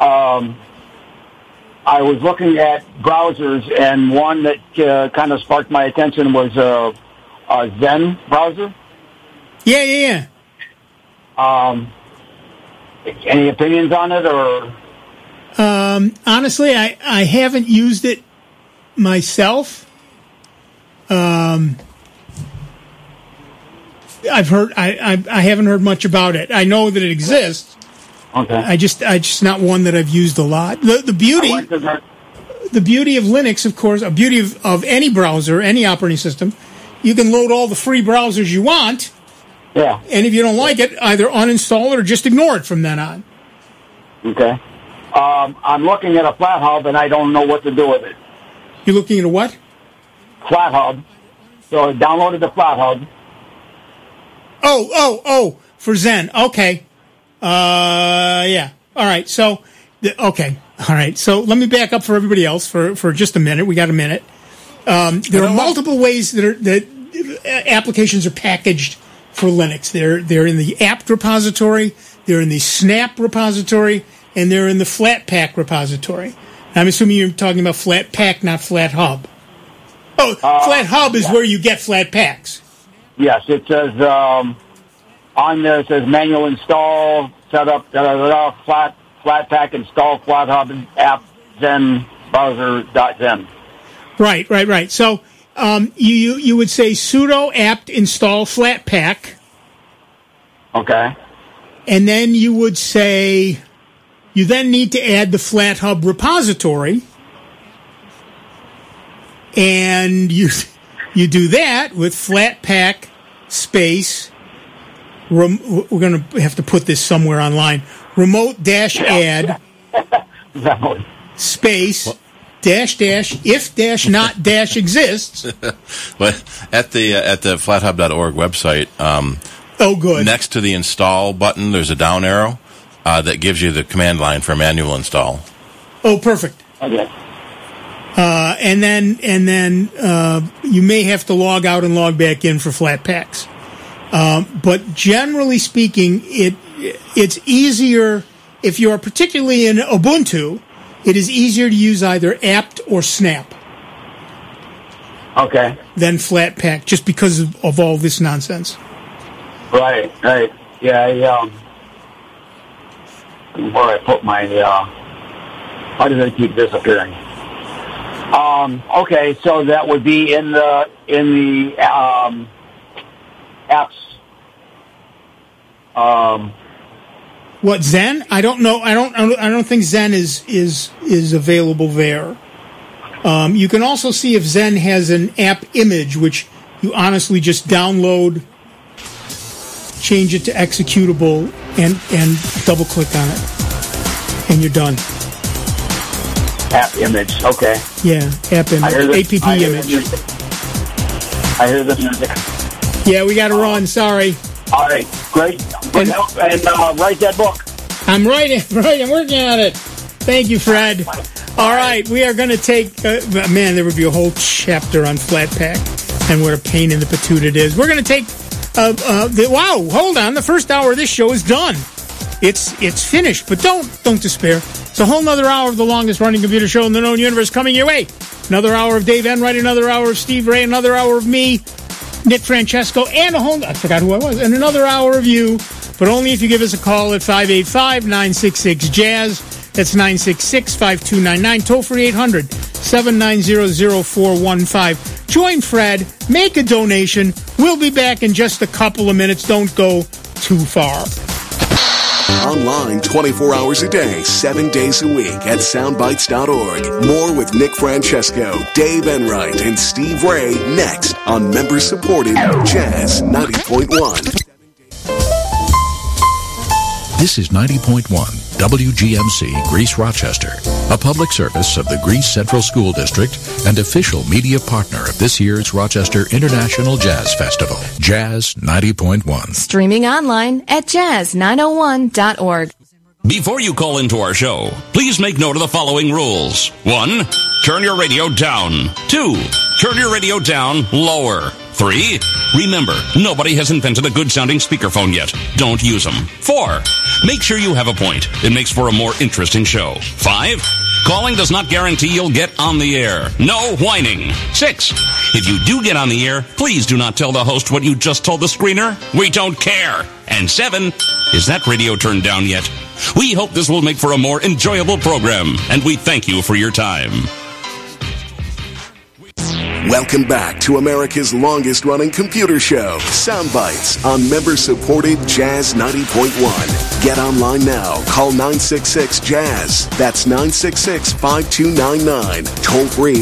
I was looking at browsers, and one that kind of sparked my attention was a Zen browser. Yeah. Any opinions on it, or? Honestly, I haven't used it myself. I've heard. I haven't heard much about it. I know that it exists. Okay. I just not one that I've used a lot. The beauty of Linux, of course, a beauty of any browser, any operating system, you can load all the free browsers you want. Yeah. And if you don't like it, either uninstall it or just ignore it from then on. Okay. I'm looking at a FlatHub, and I don't know what to do with it. You're looking at a what? FlatHub. So I downloaded the FlatHub. Oh, for Zen. Okay. Yeah. All right. So, okay. All right. So let me back up for everybody else for just a minute. We got a minute. There are multiple ways that applications are packaged for Linux. They're in the apt repository, they're in the snap repository, and they're in the Flatpak repository. I'm assuming you're talking about Flatpak, not FlatHub. Oh, FlatHub is where you get Flatpaks. Yes, it says on there. It says manual install, setup, Flatpak install FlatHub app Zen browser.zen. Right. So you would say sudo apt install Flatpak. Okay. And then you would say you then need to add the FlatHub repository. And you do that with Flatpak space. We're going to have to put this somewhere online. Remote-add space dash if dash not dash exists. Well, at the flathub.org website, good. Next to the install button, there's a down arrow that gives you the command line for manual install. Oh, perfect. Okay. And then you may have to log out and log back in for Flatpaks. But generally speaking, it's easier if you are particularly in Ubuntu. It is easier to use either apt or snap. Okay. Than Flatpak, just because of all this nonsense. Right. Yeah. Where I put my why does it keep disappearing? Okay, so that would be in the apps. What, Zen? I don't know. I don't think Zen is available there. You can also see if Zen has an app image, which you honestly just download, change it to executable, and double click on it, and you're done. App image, okay. Yeah, app image, APP image. I hear the music. Yeah, we got to run. Sorry. All right, great. And write that book. I'm writing. I'm working on it. Thank you, Fred. All right, we are going to take. Man, there would be a whole chapter on Flatpak and what a pain in the patoot it is. We're going to take. Wow, hold on. The first hour of this show is done. It's finished, but don't despair. It's a whole nother hour of the longest running computer show in the known universe coming your way. Another hour of Dave Enright, another hour of Steve Ray, another hour of me, Nick Francesco, and I forgot who I was, and another hour of you, but only if you give us a call at 585-966-JAZZ. That's 966-5299, toll free 800-790-0415. Join Fred, make a donation. We'll be back in just a couple of minutes. Don't go too far. Online 24 hours a day, 7 days a week at soundbites.org. More with Nick Francesco, Dave Enright, and Steve Ray next on member-supported Jazz 90.1. This is 90.1 WGMC Greece Rochester, a public service of the Greece Central School District and official media partner of this year's Rochester International Jazz Festival, Jazz 90.1. Streaming online at jazz901.org. Before you call into our show, please make note of the following rules. 1, turn your radio down. 2, turn your radio down lower. 3, remember, nobody has invented a good-sounding speakerphone yet. Don't use them. 4, make sure you have a point. It makes for a more interesting show. 5, calling does not guarantee you'll get on the air. No whining. 6, if you do get on the air, please do not tell the host what you just told the screener. We don't care. And 7, is that radio turned down yet? We hope this will make for a more enjoyable program, and we thank you for your time. Welcome back to America's longest-running computer show, Soundbites, on member-supported Jazz 90.1. Get online now. Call 966-JAZZ. That's 966-5299. Toll-free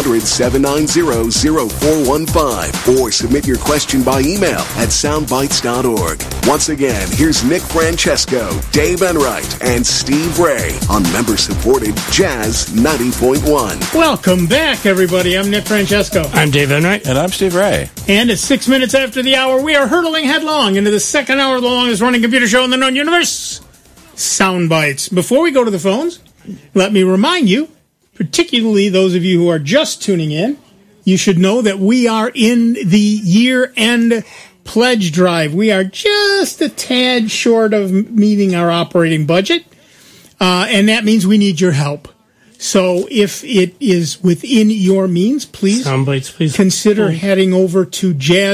800-790-0415. Or submit your question by email at soundbites.org. Once again, here's Nick Francesco, Dave Enright, and Steve Ray on member-supported Jazz 90.1. Welcome back, everybody. I'm Nick Francesco. I'm Dave Enright. And I'm Steve Ray. And at 6 minutes after the hour, we are hurtling headlong into the second hour of the longest-running computer show in the known universe, Soundbites. Before we go to the phones, let me remind you, particularly those of you who are just tuning in, you should know that we are in the year-end pledge drive. We are just a tad short of meeting our operating budget, and that means we need your help. So if it is within your means, please consider heading over to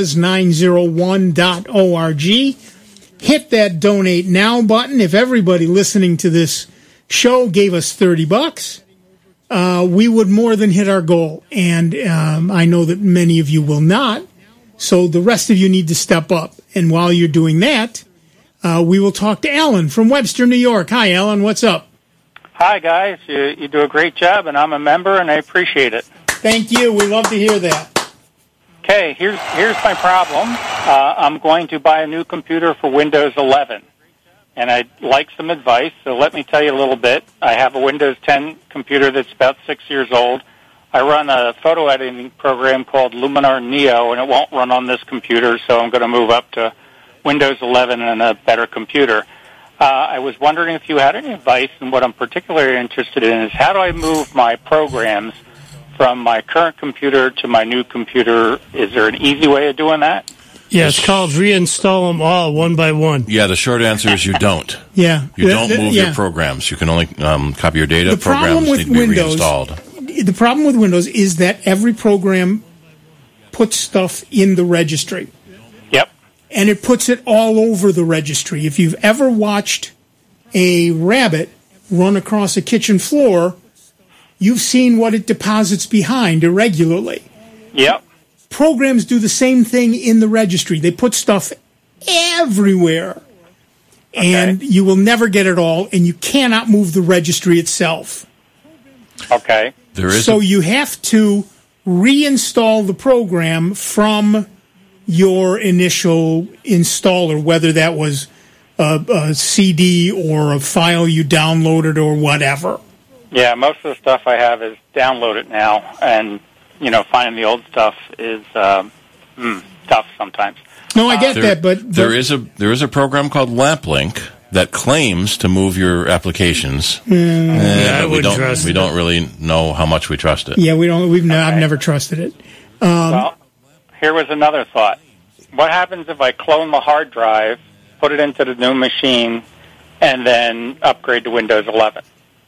jazz901.org. Hit that donate now button. If everybody listening to this show gave us $30, we would more than hit our goal. And I know that many of you will not. So the rest of you need to step up. And while you're doing that, we will talk to Alan from Webster, New York. Hi, Alan. What's up? Hi, guys. You do a great job, and I'm a member, and I appreciate it. Thank you. We love to hear that. Okay, here's my problem. I'm going to buy a new computer for Windows 11, and I'd like some advice, so let me tell you a little bit. I have a Windows 10 computer that's about 6 years old. I run a photo editing program called Luminar Neo, and it won't run on this computer, so I'm going to move up to Windows 11 and a better computer. I was wondering if you had any advice, and what I'm particularly interested in is how do I move my programs from my current computer to my new computer? Is there an easy way of doing that? Yeah, it's called reinstall them all one by one. Yeah, the short answer is you don't. Yeah. You don't move your programs. You can only copy your data. Programs need to be reinstalled. The problem with Windows is that every program puts stuff in the registry. And it puts it all over the registry. If you've ever watched a rabbit run across a kitchen floor, you've seen what it deposits behind irregularly. Yep. Programs do the same thing in the registry. They put stuff everywhere. Okay. And you will never get it all, and you cannot move the registry itself. Okay. You have to reinstall the program from your initial installer, whether that was a CD or a file you downloaded or whatever. Yeah, most of the stuff I have is downloaded now, and finding the old stuff is tough sometimes. No, I get that, but there is a program called LampLink that claims to move your applications. We don't really know how much we trust it. Yeah, we don't. I've never trusted it. Well, here was another thought. What happens if I clone the hard drive, put it into the new machine, and then upgrade to Windows 11?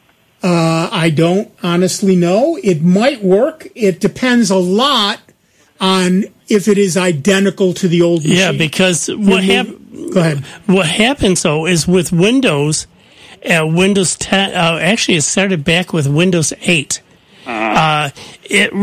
I don't honestly know. It might work. It depends a lot on if it is identical to the old machine. Yeah, because Go ahead. What happens, though, is with Windows, Windows 10, actually it started back with Windows 8.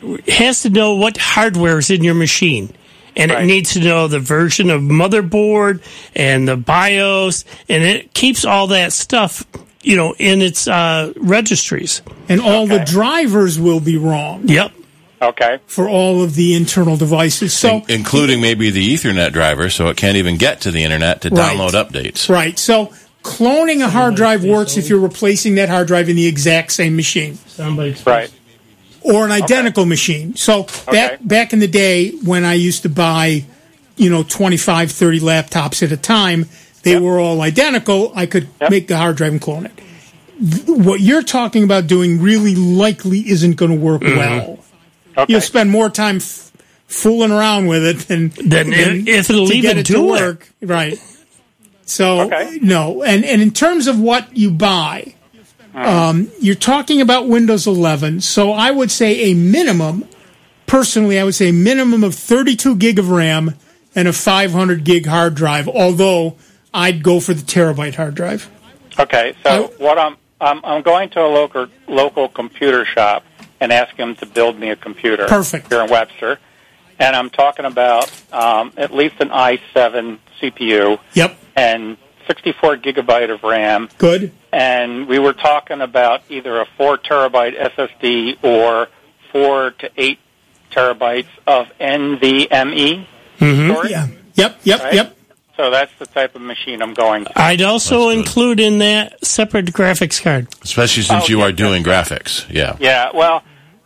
has to know what hardware is in your machine. And it needs to know the version of motherboard and the BIOS, and it keeps all that stuff, in its registries. And all the drivers will be wrong. Yep. Okay. For all of the internal devices. So, including maybe the Ethernet driver, so it can't even get to the internet to download updates. Right. So cloning a hard drive works if you're replacing that hard drive in the exact same machine. Right. Or an identical machine. So back in the day when I used to buy, 25, 30 laptops at a time, they were all identical. I could make the hard drive and clone it. What you're talking about doing really likely isn't going to work well. Okay. You'll spend more time fooling around with it than if it'll even get it to work. Right. So, no. And in terms of what you buy, you're talking about Windows 11. So I would say personally, I would say a minimum of 32 gig of RAM and a 500 gig hard drive, although I'd go for the terabyte hard drive. Okay. So I'm going to a local computer shop and ask them to build me a computer. Perfect. Here in Webster. And I'm talking about at least an i7 CPU. Yep. And 64 gigabyte of RAM. Good. And we were talking about either a 4 terabyte SSD or 4 to 8 terabytes of NVMe storage. Yeah. Yep. So that's the type of machine I'm going to. I'd also include in that separate graphics card. Especially since you are doing graphics. Yeah. Yeah, well,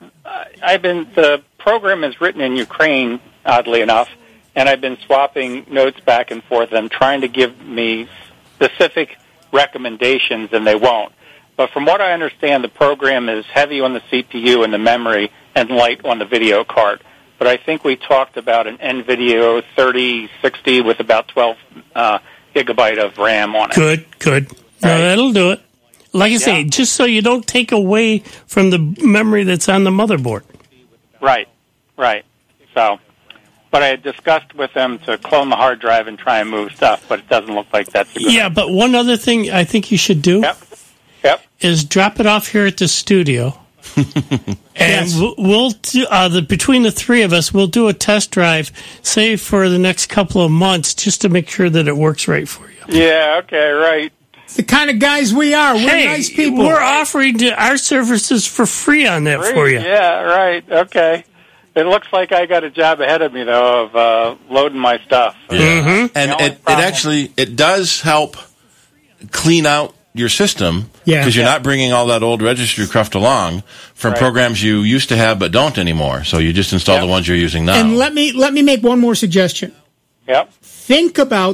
the program is written in Ukraine, oddly enough, and I've been swapping notes back and forth and trying to give me specific recommendations, and they won't. But from what I understand, the program is heavy on the CPU and the memory and light on the video card. But I think we talked about an NVIDIA 3060 with about 12 gigabyte of RAM on it. Good. No, that'll do it. Like I say, just so you don't take away from the memory that's on the motherboard. Right. So, but I had discussed with them to clone the hard drive and try and move stuff, but it doesn't look like that's a good idea. But one other thing I think you should do is drop it off here at the studio. And we'll do, between the three of us, we'll do a test drive, say for the next couple of months, just to make sure that it works right for you. Yeah, okay, right. It's the kind of guys we are. We're nice people. We're offering our services for free on that for you. Yeah, right. Okay. It looks like I got a job ahead of me, though, of loading my stuff. Yeah. And it does help clean out your system because you're not bringing all that old registry cruft along from programs you used to have but don't anymore. So you just install the ones you're using now. And let me make one more suggestion. Yep. Think about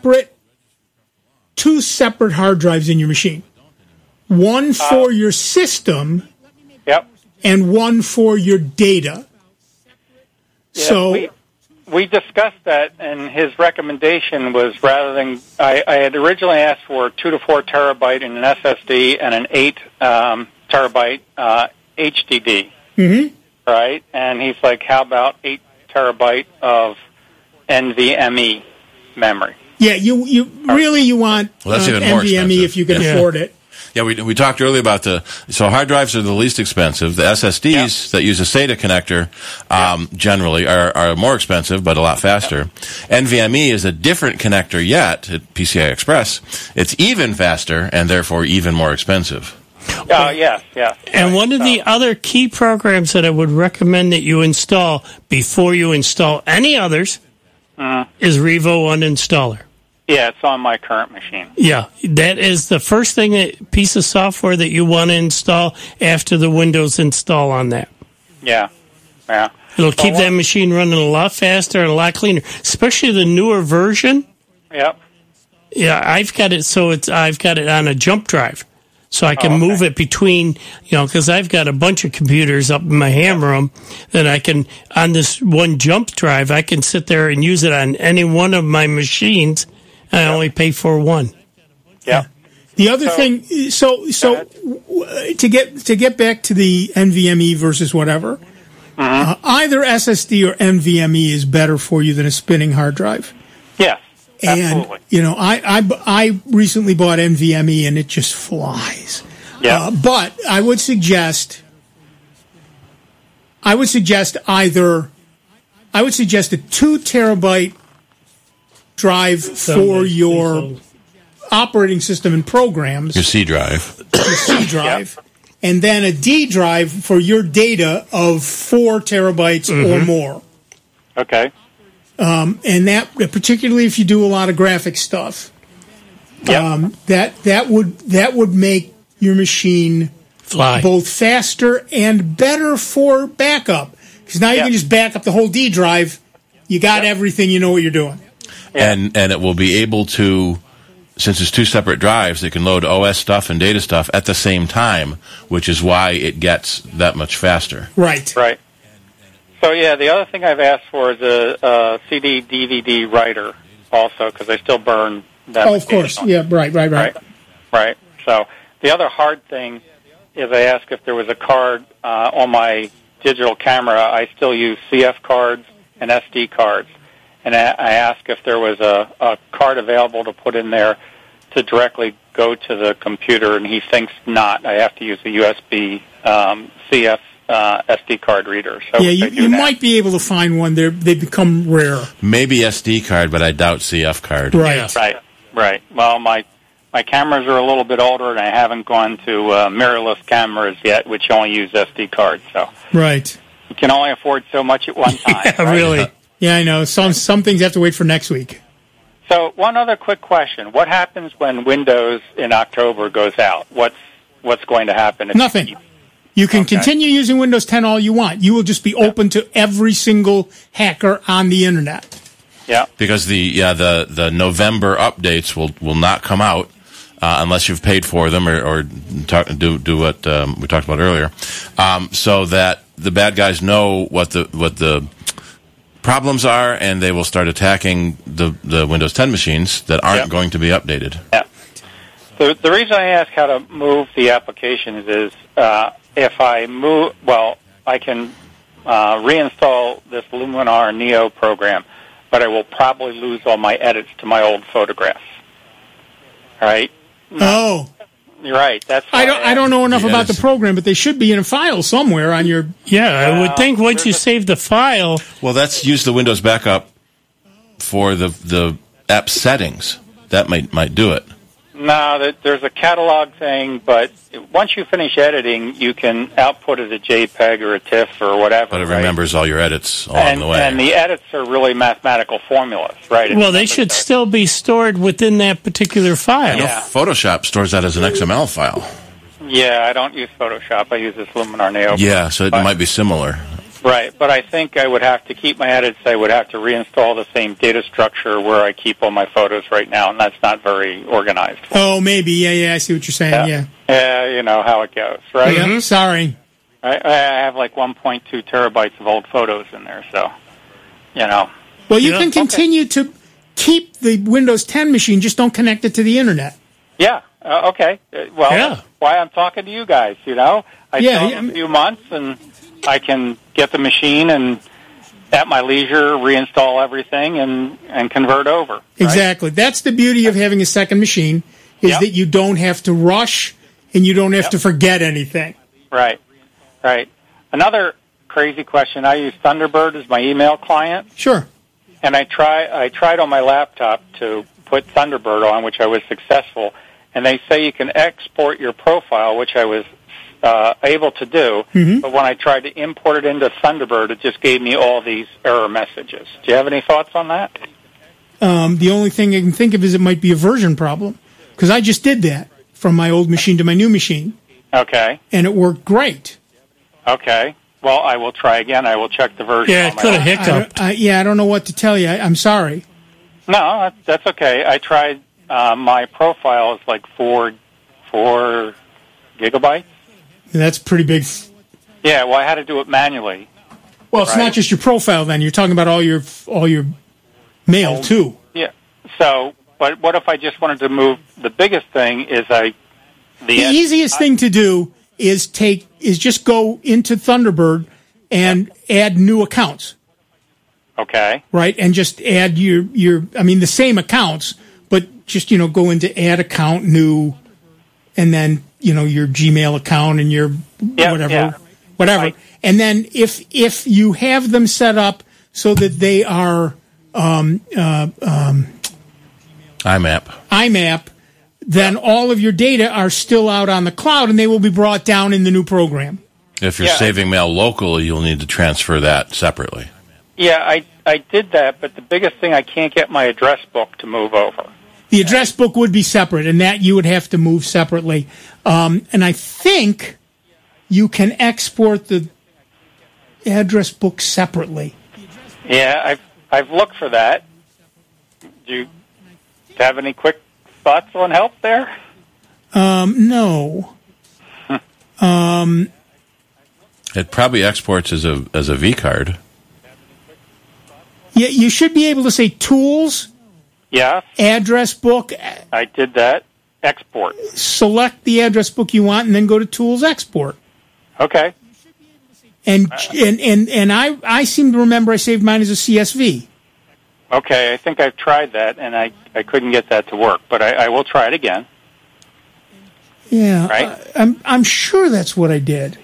two separate hard drives in your machine. One for your system and one for your data. Yeah, so we discussed that, and his recommendation was rather than I had originally asked for 2 to 4 terabyte in an SSD and an 8 terabyte HDD. Mm-hmm. Right, and he's like, "How about 8 terabyte of NVMe memory?" Yeah, you want that's even more NVMe expensive. if you can afford it. Yeah, we talked earlier about so hard drives are the least expensive. The SSDs that use a SATA connector generally are more expensive, but a lot faster. NVMe is a different connector yet at PCI Express. It's even faster and therefore even more expensive. Yes. And one of the other key programs that I would recommend that you install before you install any others is Revo Uninstaller. Yeah, it's on my current machine. Yeah, that is the first piece of software that you want to install after the Windows install on that. Yeah. It'll keep that machine running a lot faster and a lot cleaner, especially the newer version. Yep. Yeah, I've got it I've got it on a jump drive. So I can move it between, because I've got a bunch of computers up in my ham room that I can, on this one jump drive, I can sit there and use it on any one of my machines. I only pay for one. Yeah. The other thing, to get back to the NVMe versus whatever, either SSD or NVMe is better for you than a spinning hard drive. Yes, absolutely. And I recently bought NVMe and it just flies. Yeah. But I would suggest I would suggest a 2 terabyte drive for your operating system and programs. Your C drive. Your C drive. And then a D drive for your data of 4 terabytes or more. Okay. And that, particularly if you do a lot of graphic stuff, that would make your machine fly both faster and better for backup. Because now you can just back up the whole D drive. You got everything. You know what you're doing. And it will be able to, since it's 2 separate drives, it can load OS stuff and data stuff at the same time, which is why it gets that much faster. Right. Right. So, the other thing I've asked for is a CD, DVD writer also, because I still burn that. Oh, of course. Yeah, right. Right. So, the other hard thing is I asked if there was a card on my digital camera. I still use CF cards and SD cards. And I asked if there was a card available to put in there to directly go to the computer, and he thinks not. I have to use a USB CF SD card reader. So you might be able to find one. They become rare. Maybe SD card, but I doubt CF card. Right. Well, my cameras are a little bit older, and I haven't gone to mirrorless cameras yet, which only use SD cards. So right, you can only afford so much at one time. Right? Really. Yeah, I know. Some things have to wait for next week. So one other quick question: what happens when Windows in October goes out? What's going to happen? Nothing. You can continue using Windows 10 all you want. You will just be open to every single hacker on the internet. Yeah. Because the November updates will not come out unless you've paid for them or do what we talked about earlier, so that the bad guys know what the problems are, and they will start attacking the Windows 10 machines that aren't going to be updated. Yeah. So the reason I ask how to move the applications is if I move, I can reinstall this Luminar Neo program, but I will probably lose all my edits to my old photographs. All right? Oh. You're right. That's I don't know enough about the program, but they should be in a file somewhere on your... Yeah, I would think once you save the file... Well, that's use the Windows backup for the app settings. That might do it. No, there's a catalog thing, but once you finish editing, you can output as a JPEG or a TIFF or whatever. But it remembers all your edits along the way. And the edits are really mathematical formulas, right? Well, they should still be stored within that particular file. Photoshop stores that as an XML file. Yeah, I don't use Photoshop. I use this Luminar Neo. Yeah, so it might be similar. Right, but I think I would have to keep my edits. I would have to reinstall the same data structure where I keep all my photos right now, and that's not very organized. Oh, maybe. Yeah, I see what you're saying, yeah. Yeah, you know how it goes, right? Yeah, sorry. I have like 1.2 terabytes of old photos in there, so, you know. Well, you can continue to keep the Windows 10 machine, just don't connect it to the Internet. Yeah, okay. Well, that's why I'm talking to you guys, you know. I still have a few months, and I can get the machine and at my leisure reinstall everything and convert over. Right? Exactly. That's the beauty of having a second machine, is that you don't have to rush and you don't have to forget anything. Right. Another crazy question. I use Thunderbird as my email client. Sure. And I tried on my laptop to put Thunderbird on, which I was successful. And they say you can export your profile, which I was able to do, but when I tried to import it into Thunderbird, it just gave me all these error messages. Do you have any thoughts on that? The only thing I can think of is it might be a version problem, because I just did that from my old machine to my new machine. Okay. And it worked great. Okay. Well, I will try again. I will check the version. Yeah, it could have hiccuped. I don't know what to tell you. I'm sorry. No, that's okay. I tried. My profile is like 4 gigabytes. That's pretty big. Yeah, well, I had to do it manually. Well, it's not just your profile then. You're talking about all your mail, too. Yeah. So, but what if I just wanted to move? The biggest thing is the easiest thing to do is just go into Thunderbird and add new accounts. Okay. Right? And just add the same accounts, but just, go into add account new, and then, your Gmail account and your whatever. whatever. And then if you have them set up so that they are IMAP, then all of your data are still out on the cloud, and they will be brought down in the new program. If you're saving mail locally, you'll need to transfer that separately. Yeah, I did that, but the biggest thing, I can't get my address book to move over. The address book would be separate, and that you would have to move separately. And I think you can export the address book separately. Yeah, I've looked for that. Do you have any quick thoughts on help there? No. It probably exports as a V card. Yeah, you should be able to say tools. Yeah. Address book. I did that. Export. Select the address book you want, and then go to tools export. Okay. And I seem to remember I saved mine as a CSV. Okay, I think I've tried that, and I couldn't get that to work, but I will try it again. Yeah, right? I'm sure that's what I did.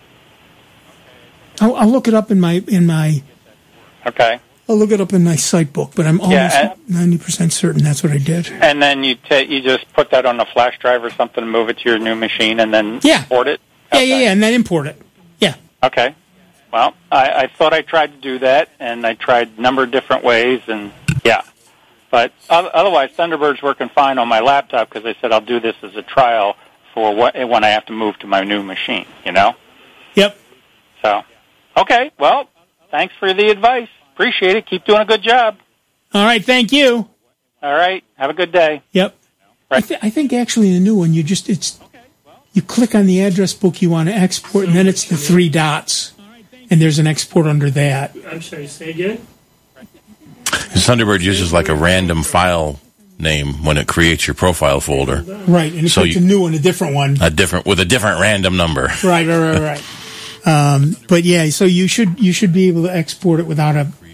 I'll look it up in my. Okay. I'll look it up in my site book, but I'm almost 90% certain that's what I did. And then you just put that on a flash drive or something and move it to your new machine, and then import it. Okay. Yeah, and then import it. Yeah. Okay. Well, I thought I tried to do that, and I tried a number of different ways, and but otherwise, Thunderbird's working fine on my laptop because I said I'll do this as a trial for when I have to move to my new machine. You know. Yep. So, okay. Well, thanks for the advice. Appreciate it. Keep doing a good job. All right. Thank you. All right. Have a good day. Yep. Right. I think actually the new one, you click on the address book you want to export, and then it's the 3 dots. And there's an export under that. I'm sorry, say again? Thunderbird uses like a random file name when it creates your profile folder. Right, and it puts a new one, a different one. With a different random number. Right. But yeah, so you should be able to export it without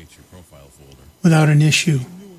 an issue.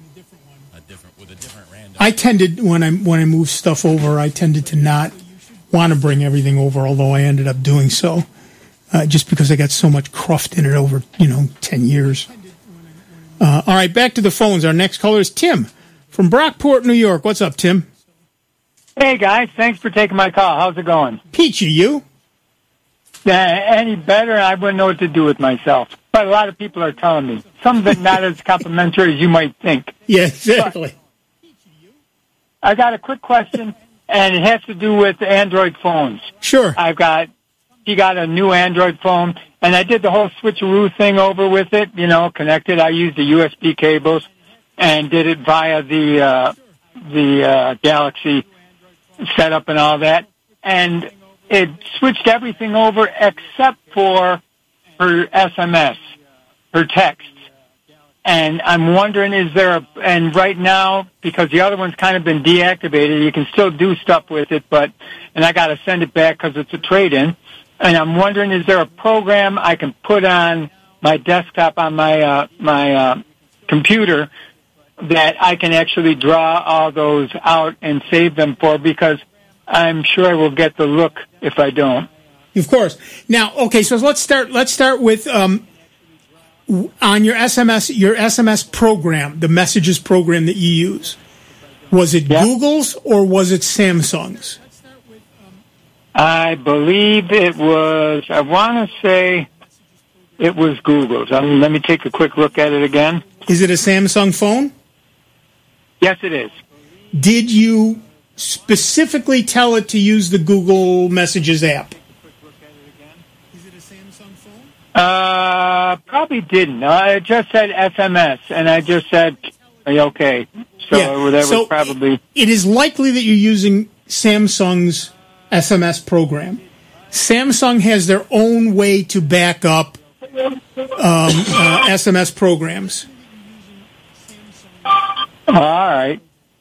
I tended when I moved stuff over, I tended to not want to bring everything over, although I ended up doing so. Just because I got so much cruft in it over, 10 years. All right, back to the phones. Our next caller is Tim from Brockport, New York. What's up, Tim? Hey, guys. Thanks for taking my call. How's it going? Peachy, you? Any better, I wouldn't know what to do with myself. But a lot of people are telling me. Some of it not as complimentary as you might think. Yeah, exactly. But I got a quick question, and it has to do with Android phones. Sure. He got a new Android phone, and I did the whole switcheroo thing over with it, connected. I used the USB cables and did it via the Galaxy setup and all that. And it switched everything over except for her SMS, her texts. And I'm wondering, and right now, because the other one's kind of been deactivated, you can still do stuff with it, and I got to send it back because it's a trade-in. And I'm wondering, is there a program I can put on my desktop on my computer that I can actually draw all those out and save them for? Because I'm sure I will get the look if I don't. Of course. Now, okay, so let's start with on your SMS program, the messages program that you use. Was it Google's or was it Samsung's? I believe it was, I want to say it was Google's. Let me take a quick look at it again. Is it a Samsung phone? Yes, it is. Did you specifically tell it to use the Google Messages app? Is it a Samsung phone? Probably didn't. I just said SMS, and I just said, okay. So that was probably... It is likely that you're using Samsung's SMS program. Samsung has their own way to back up SMS programs. All right.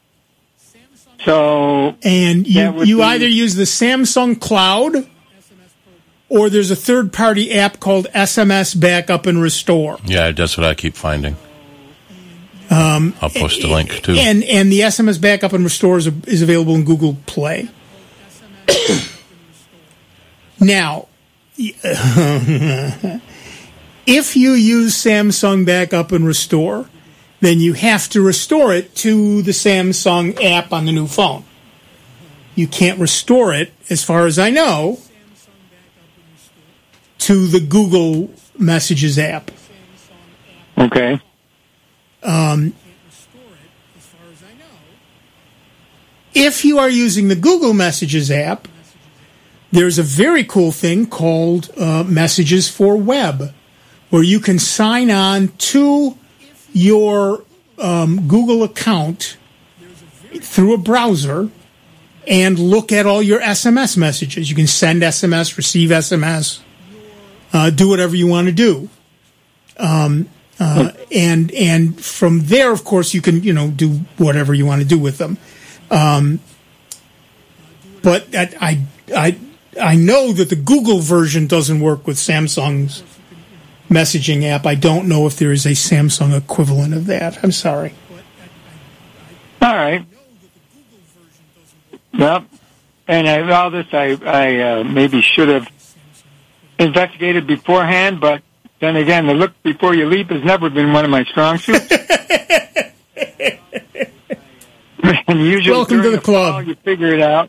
So, and you either use the Samsung Cloud, or there's a third-party app called SMS Backup and Restore. Yeah, that's what I keep finding. I'll post a link too. And the SMS Backup and Restore is available in Google Play. Now, if you use Samsung Backup and Restore, then you have to restore it to the Samsung app on the new phone. You can't restore it, as far as I know, to the Google Messages app. Okay. If you are using the Google Messages app, there's a very cool thing called Messages for Web, where you can sign on to your Google account through a browser and look at all your SMS messages. You can send SMS, receive SMS, do whatever you want to do. And from there, of course, you can, do whatever you want to do with them. But I know that the Google version doesn't work with Samsung's messaging app. I don't know if there is a Samsung equivalent of that. I'm sorry. All right. Well, and all this I maybe should have investigated beforehand, but then again, the look before you leap has never been one of my strong suits. And usually welcome to the club. Fall, you figure it out.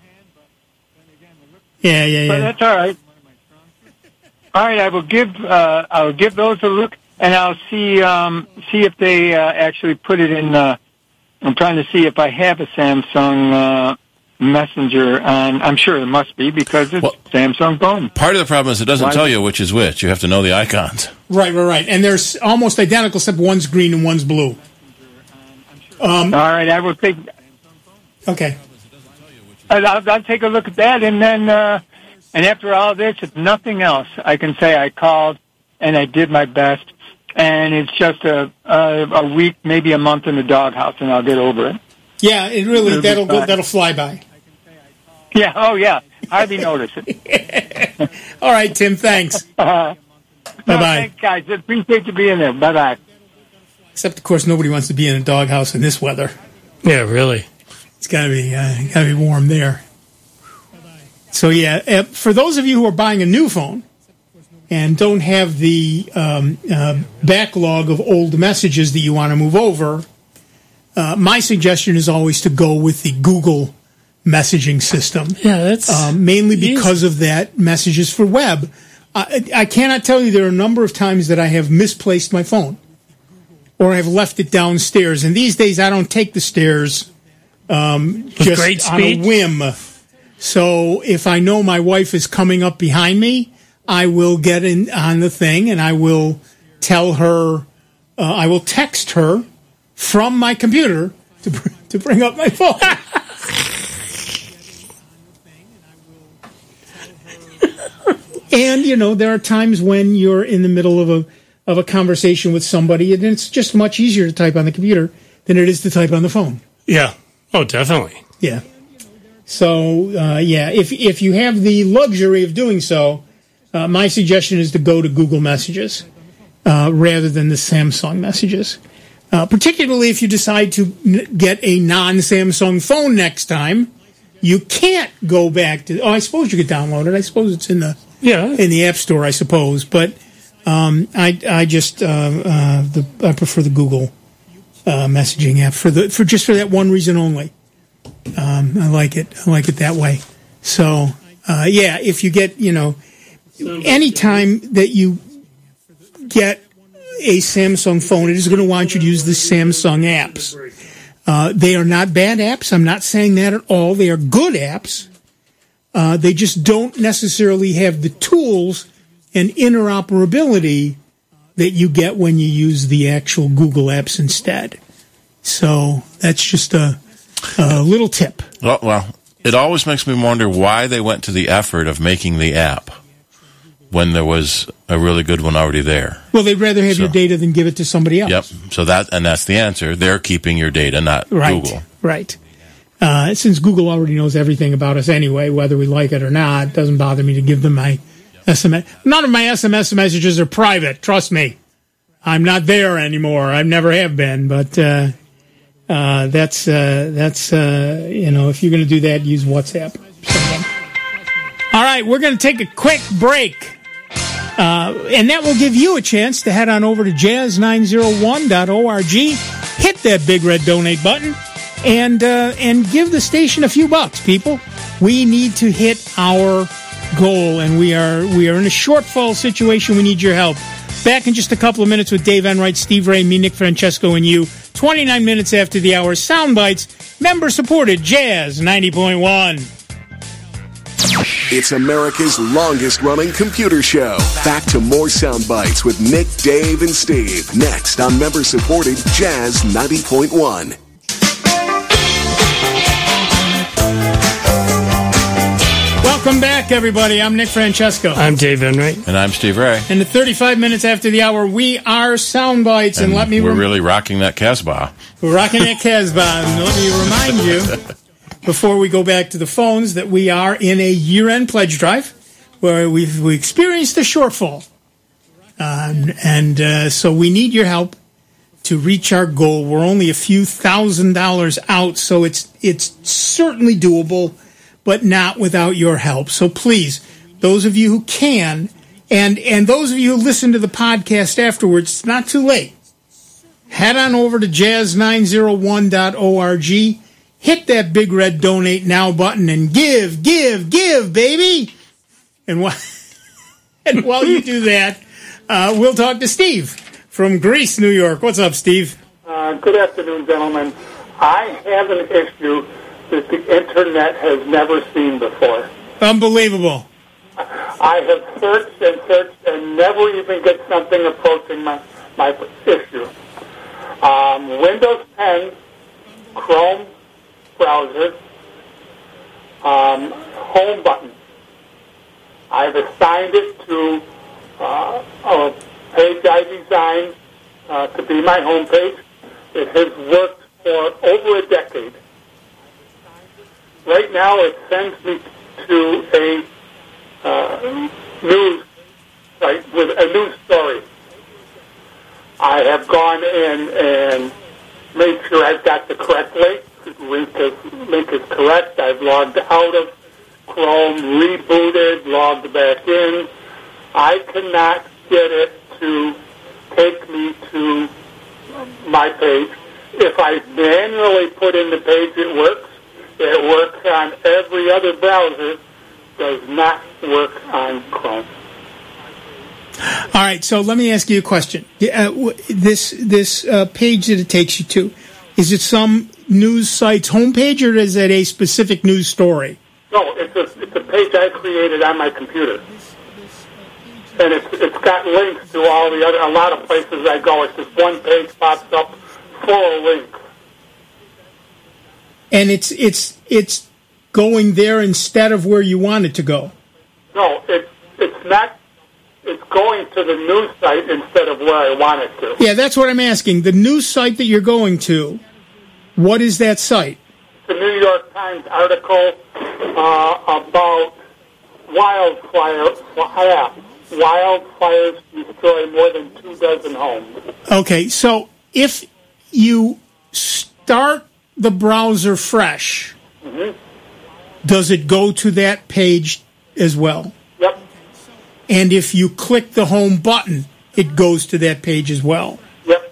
Yeah. But that's all right. All right, I'll give those a look, and I'll see if they actually put it in. I'm trying to see if I have a Samsung Messenger on. I'm sure it must be because it's Samsung phone. Part of the problem is it doesn't tell you which is which. You have to know the icons. Right. And they're almost identical, except one's green and one's blue. All right, I will take. Okay. I'll take a look at that, and then, and after all this, if nothing else, I can say I called and I did my best, and it's just a week, maybe a month in the doghouse, and I'll get over it. Yeah, it really that'll fly by. Yeah. Oh, yeah. Hardly notice it. All right, Tim. Thanks. Bye-bye. Thanks, guys. Appreciate you being there. Bye-bye. Except, of course, nobody wants to be in a doghouse in this weather. Yeah, really. It's gotta be warm there. So yeah, for those of you who are buying a new phone and don't have the backlog of old messages that you want to move over, my suggestion is always to go with the Google messaging system. Yeah, that's mainly because of that Messages for Web. I cannot tell you there are a number of times that I have misplaced my phone or I have left it downstairs, and these days I don't take the stairs just on a whim. So if I know my wife is coming up behind me, I will get in on the thing and I will tell her, I will text her from my computer to bring up my phone. And, there are times when you're in the middle of a conversation with somebody, and it's just much easier to type on the computer than it is to type on the phone. Yeah. Oh, definitely. Yeah. So, if you have the luxury of doing so, my suggestion is to go to Google Messages rather than the Samsung Messages. Particularly if you decide to get a non-Samsung phone next time, you can't go back to. Oh, I suppose you could download it. I suppose it's in the App Store. I suppose, but I prefer the Google messaging app for that one reason only. I like it that way. So if you get any time that you get a Samsung phone, it is going to want you to use the Samsung apps. They are not bad apps. I'm not saying that at all. They are good apps. They just don't necessarily have the tools and interoperability that you get when you use the actual Google apps instead. So that's just a little tip. Well, it always makes me wonder why they went to the effort of making the app when there was a really good one already there. Well, they'd rather have your data than give it to somebody else. Yep. So that's the answer. They're keeping your data, not Google. Right. Since Google already knows everything about us anyway, whether we like it or not, it doesn't bother me to give them my SMS. None of my SMS messages are private. Trust me. I'm not there anymore. I never have been. But that's if you're going to do that, use WhatsApp. All right, we're going to take a quick break. And that will give you a chance to head on over to jazz901.org, hit that big red donate button, and give the station a few bucks, people. We need to hit our goal, and we are in a shortfall situation. We need your help. Back in just a couple of minutes with Dave Enright, Steve Ray, me, Nick Francesco, and you. 29 minutes after the hour. Soundbites, member-supported Jazz 90.1. It's America's longest-running computer show. Back to more Soundbites with Nick, Dave, and Steve. Next on member-supported Jazz 90.1. Welcome back, everybody. I'm Nick Francesco. I'm Dave Enright. And I'm Steve Ray. And at 35 minutes after the hour, we are Soundbites. And let me... We're really rocking that Casbah. We're rocking that Casbah. And let me remind you, before we go back to the phones, that we are in a year-end pledge drive where we experienced a shortfall. So we need your help to reach our goal. We're only a few $1,000s out, so it's certainly doable, but not without your help. So please, those of you who can, and those of you who listen to the podcast afterwards, it's not too late. Head on over to jazz901.org, hit that big red donate now button, and give, baby! And while you do that, we'll talk to Steve from Greece, New York. What's up, Steve? Good afternoon, gentlemen. I have an issue that the Internet has never seen before. Unbelievable. I have searched and never even get something approaching my issue. Windows 10, Chrome browser, home button. I've assigned it to a page I designed to be my home page. It has worked for over a decade. Right now, it sends me to a news site with a news story. I have gone in and made sure I've got the correct link. The link is correct. I've logged out of Chrome, rebooted, logged back in. I cannot get it to take me to my page. If I manually put in the page, it works. It works on every other browser. Does not work on Chrome. All right, so let me ask you a question. This page that it takes you to, is it some news site's homepage, or is it a specific news story? No, it's a page I created on my computer, and it's got links to all the other. A lot of places I go, it's just one page pops up full of links. And it's going there instead of where you want it to go. No, it's not. It's going to the news site instead of where I want it to. Yeah, that's what I'm asking. The news site that you're going to, what is that site? The New York Times article about wildfires destroy more than 24 homes. Okay, so if you start the browser fresh, does it go to that page as well? Yep. And if you click the home button, it goes to that page as well? Yep.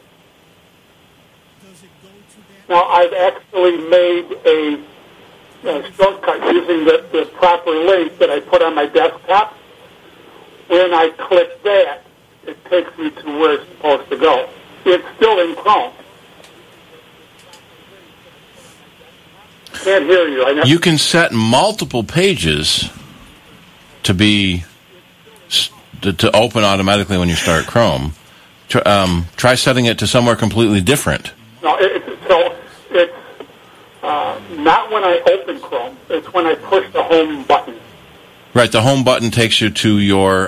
Now, I've actually made a shortcut using the proper link that I put on my desktop. When I click that, it takes me to where it's supposed to go. It's still in Chrome. Can't hear you. You can set multiple pages to be to open automatically when you start Chrome. Try setting it to somewhere completely different. No, it's not when I open Chrome. It's when I push the home button. Right, the home button takes you to your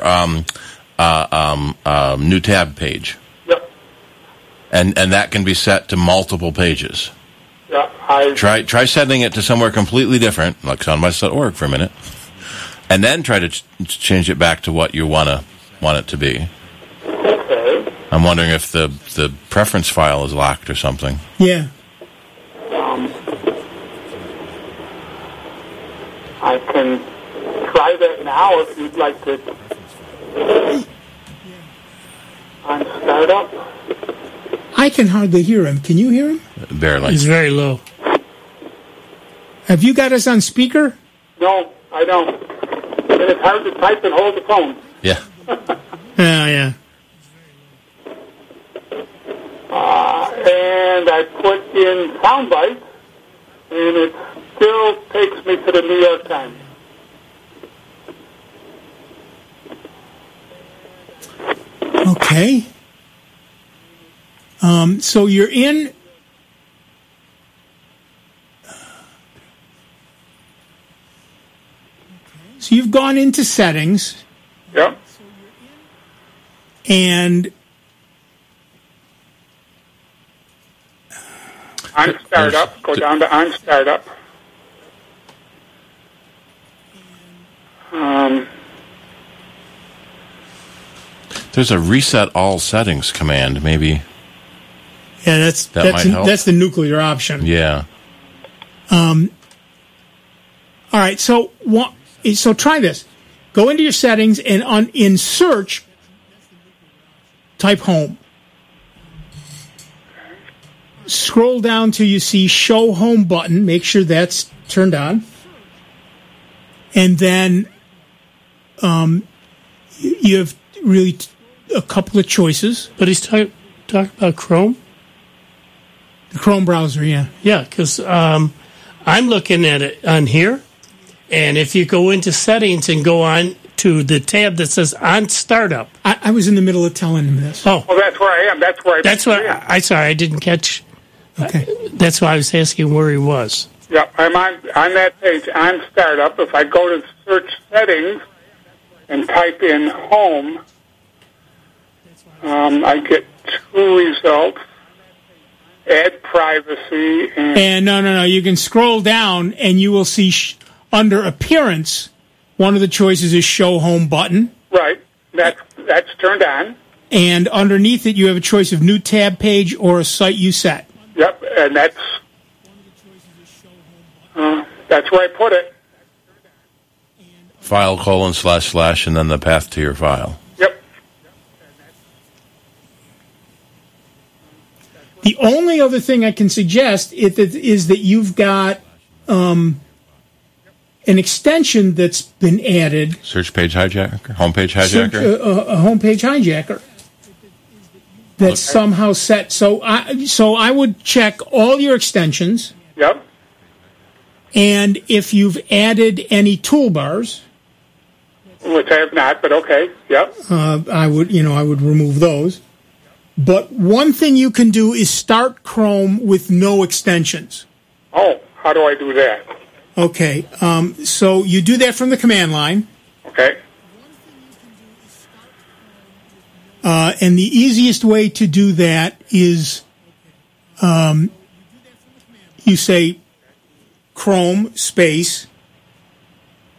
new tab page. Yep. And that can be set to multiple pages. Yeah, Try setting it to somewhere completely different, like soundbites.org for a minute, and then try to change it back to what you want it to be. Okay. I'm wondering if the preference file is locked or something. Yeah. I can try that now if you'd like to. On startup. I can hardly hear him. Can you hear him? Barely. He's very low. Have you got us on speaker? No, I don't. And it's hard to type and hold the phone. Yeah. Yeah. And I put in sound bites, and it still takes me to the New York Times. Okay. So you're in. So you've gone into settings. Yep. And on startup, go down to on startup. There's a reset all settings command, maybe. Yeah, that might help. That's the nuclear option. Yeah. All right, so try this. Go into your settings and in search, type home. Scroll down till you see show home button. Make sure that's turned on. And then you have really a couple of choices. But he's talking about Chrome? The Chrome browser, yeah. Yeah, because I'm looking at it on here. And if you go into settings and go on to the tab that says on startup. I was in the middle of telling him this. Oh. Well, that's where I am. That's where I sorry, I didn't catch. Okay. That's why I was asking where he was. Yeah, I'm on that page on startup. If I go to search settings and type in home, I get two results. Add privacy. And no. You can scroll down and you will see under appearance, one of the choices is show home button. Right. That's turned on. And underneath it, you have a choice of new tab page or a site you set. Yep, and that's where I put it. File : / and then the path to your file. Yep. The only other thing I can suggest is that you've got an extension that's been added. Search page hijacker? Homepage hijacker? A homepage hijacker. That's somehow set. So I would check all your extensions. Yep. And if you've added any toolbars, which I have not, but okay. Yep. I would remove those. But one thing you can do is start Chrome with no extensions. Oh, how do I do that? Okay. So you do that from the command line. Okay. And the easiest way to do that is you say Chrome space --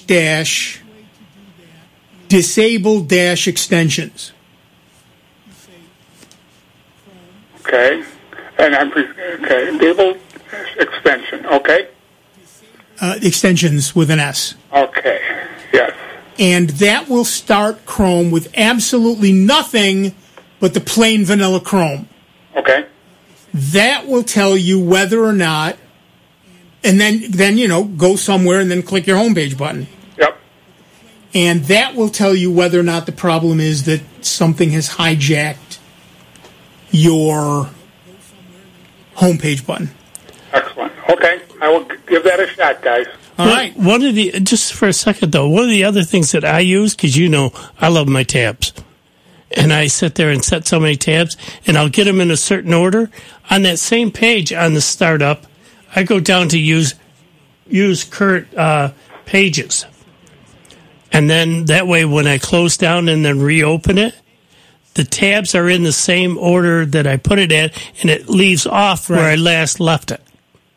disable - extensions. Okay. And disable extension. Okay. Extensions with an S. Okay. Yes. And that will start Chrome with absolutely nothing but the plain vanilla Chrome. Okay. That will tell you whether or not, and then go somewhere and then click your homepage button. Yep. And that will tell you whether or not the problem is that something has hijacked your homepage button. Excellent. Okay. I will give that a shot, guys. All right. Just for a second, though, one of the other things that I use, because I love my tabs, and I sit there and set so many tabs, and I'll get them in a certain order. On that same page on the startup, I go down to use current pages. And then that way, when I close down and then reopen it, the tabs are in the same order that I put it at, and it leaves off where I last left it.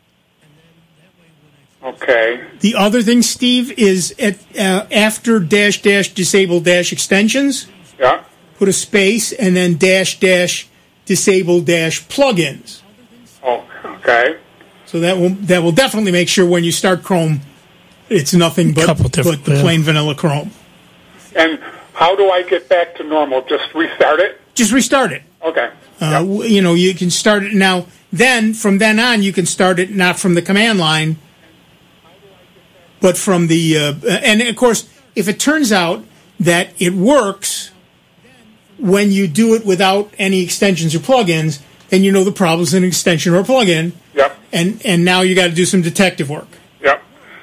Okay. The other thing, Steve, is after -- disable - extensions. Yeah. Put a space and then -- disable - plugins. Oh, okay. So that will definitely make sure when you start Chrome, it's nothing but the plain vanilla Chrome. And how do I get back to normal? Just restart it? Just restart it. Okay. You can start it now. Then, from then on, you can start it not from the command line, but from the... and, of course, if it turns out that it works when you do it without any extensions or plugins, then you know the problem's an extension or a plugin. Yep. And now you got to do some detective work. Yep.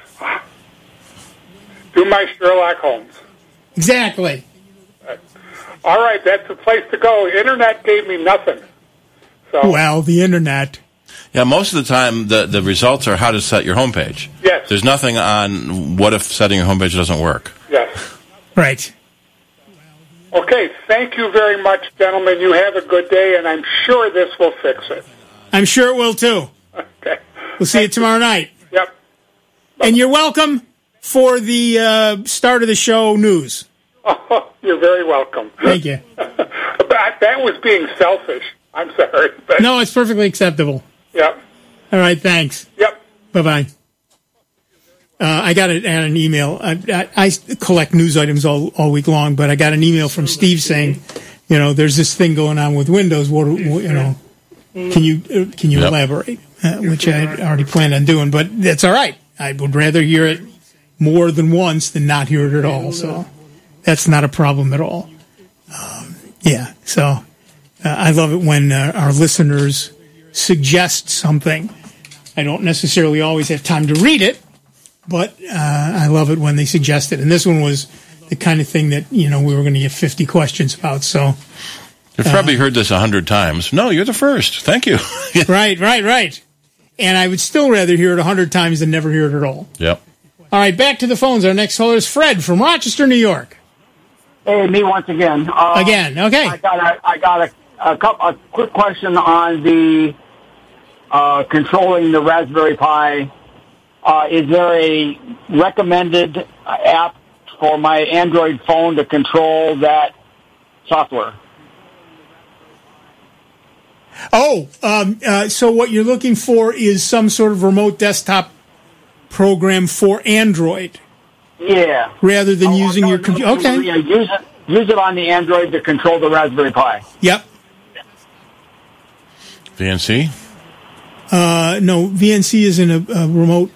Do my Sherlock Holmes. Exactly. All right, that's the place to go. Internet gave me nothing. So. Well, the Internet. Yeah, most of the time, the results are how to set your homepage. Yes. There's nothing on what if setting your homepage doesn't work. Yes. Right. Okay, thank you very much, gentlemen. You have a good day, and I'm sure this will fix it. I'm sure it will, too. Okay. We'll see you tomorrow night. Yep. And you're welcome for the start of the show news. Oh, you're very welcome. Thank you. That was being selfish. I'm sorry. But... No, it's perfectly acceptable. Yep. All right, thanks. Yep. Bye-bye. I got an email. I collect news items all week long, but I got an email from Steve saying, there's this thing going on with Windows. Can you elaborate? Which I already planned on doing, but that's all right. I would rather hear it more than once than not hear it at all. So that's not a problem at all. So I love it when our listeners suggest something. I don't necessarily always have time to read it, but I love it when they suggest it. And this one was the kind of thing that, we were going to get 50 questions about. So you've probably heard this 100 times. No, you're the first. Thank you. Right. And I would still rather hear it 100 times than never hear it at all. Yep. All right, back to the phones. Our next caller is Fred from Rochester, New York. Hey, me once again. Okay. I got a quick question on the controlling the Raspberry Pi. Is there a recommended app for my Android phone to control that software? So what you're looking for is some sort of remote desktop program for Android. Yeah. Rather than using your computer. Okay. Yeah, use it on the Android to control the Raspberry Pi. Yep. VNC? No, VNC isn't a remote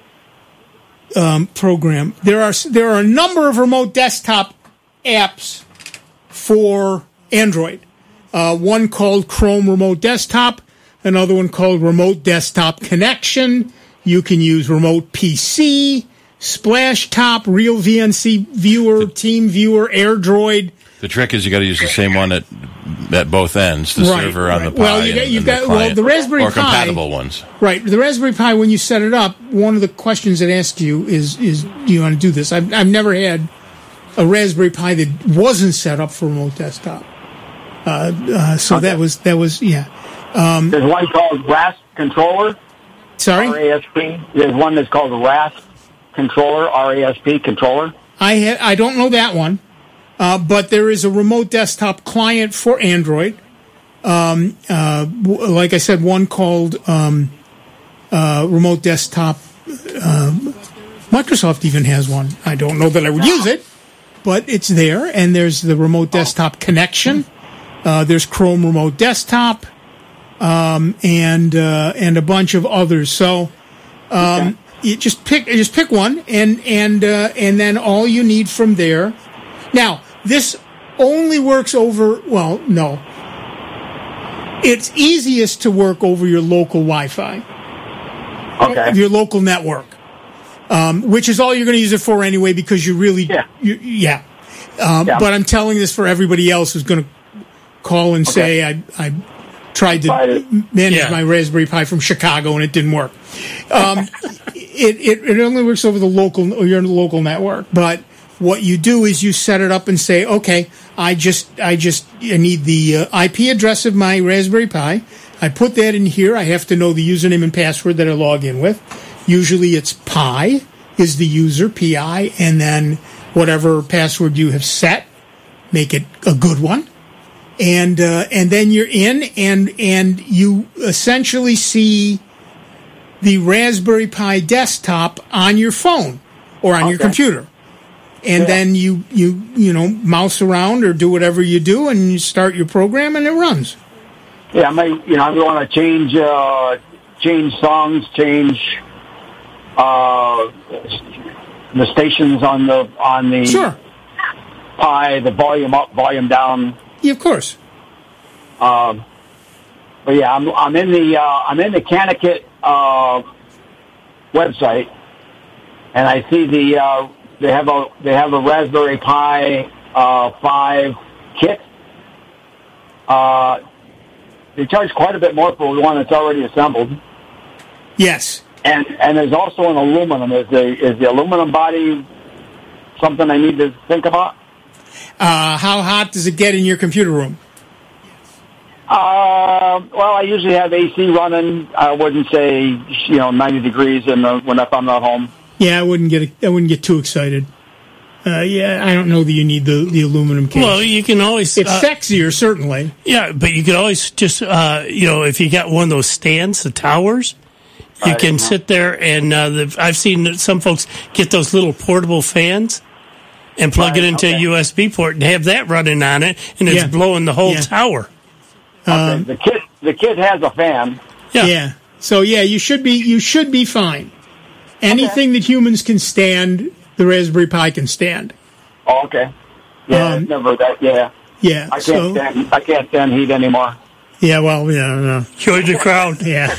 program. There are a number of remote desktop apps for Android. One called Chrome Remote Desktop, another one called Remote Desktop Connection. You can use Remote PC, Splashtop, Real VNC Viewer, Team Viewer, AirDroid. The trick is you got to use the same one at both ends, the server on the Pi. Well, the Raspberry Pi, or compatible ones. Right, the Raspberry Pi. When you set it up, one of the questions it asks you is do you want to do this? I've never had a Raspberry Pi that wasn't set up for remote desktop. That was yeah. There's one called RASP controller. Sorry, RASP. There's one that's called the RASP controller. RASP controller. I don't know that one. But there is a remote desktop client for Android. Like I said, one called Remote Desktop. Microsoft even has one. I don't know that I would use it, but it's there. And there's the Remote Desktop Connection. There's Chrome Remote Desktop, and a bunch of others. So you just pick one, and then all you need from there. Now, this only works over, no. It's easiest to work over your local Wi-Fi. Okay. Your local network. Which is all you're going to use it for anyway, because you really, yeah. But I'm telling this for everybody else who's going to call and say, I tried to manage my Raspberry Pi from Chicago and it didn't work. It only works over your local network, but what you do is you set it up and say, okay, I need the IP address of my Raspberry Pi. I put that in here. I have to know the username and password that I log in with. Usually it's Pi is the user, Pi, and then whatever password you have set, make it a good one. And then you're in and you essentially see the Raspberry Pi desktop on your phone. or on your computer. And then you mouse around or do whatever you do, and you start your program, and it runs. Yeah, I might, I want to change songs, change the stations on the Pi, the volume up, volume down. Yeah, of course. But yeah, I'm in the Canakit website, and I see they have a Raspberry Pi 5 kit. They charge quite a bit more for the one that's already assembled. Yes. And there's also an aluminum. Is the aluminum body something I need to think about? How hot does it get in your computer room? Well, I usually have AC running. I wouldn't say 90 degrees if I'm not home. Yeah, I wouldn't get too excited. Yeah, I don't know that you need the aluminum case. Well, you can always... It's sexier, certainly. Yeah, but you could always just, if you got one of those stands, the towers, you can sit there and I've seen some folks get those little portable fans and plug it into a USB port and have that running on it, and it's blowing the whole tower. The kit has a fan. Yeah. So, you should be fine. Anything that humans can stand, the Raspberry Pi can stand. Oh, okay. Yeah, never that. Yeah. Yeah. I can't stand heat anymore. Yeah. Well, no. Join the crowd. Yeah.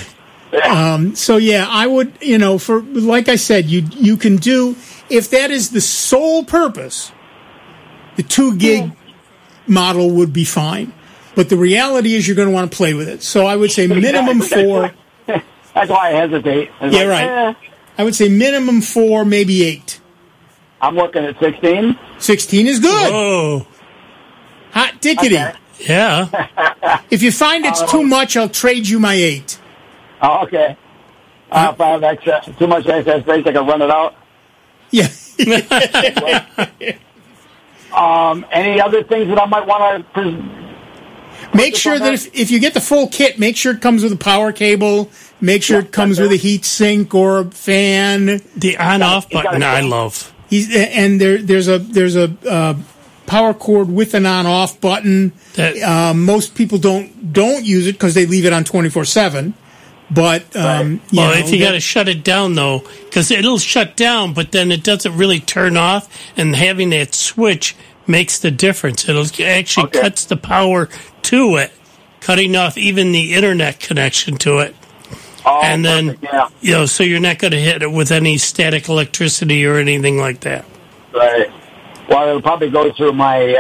I would, for like I said, you can do, if that is the sole purpose, the 2 gig model would be fine. But the reality is you're going to want to play with it. So I would say minimum 4. That's why I hesitate. Right. I would say minimum 4, maybe 8. I'm looking at 16. 16 is good. Whoa. Hot dickety. Okay. Yeah. If you find it's too much, I'll trade you my 8. Oh, okay. If I have too much excess space, I can run it out. Yeah. Any other things that I might want to... Make sure that if you get the full kit, make sure it comes with a power cable. Make sure it comes with a heat sink or a fan. The on-off button I love. There's a power cord with an on-off button. Most people don't use it because they leave it on 24/7. But if you got to shut it down though, because it'll shut down, but then it doesn't really turn off, and having that switch makes the difference. It'll actually cuts the power to it, cutting off even the internet connection to it. Oh, and then, so you're not going to hit it with any static electricity or anything like that. Right. Well, it'll probably go through my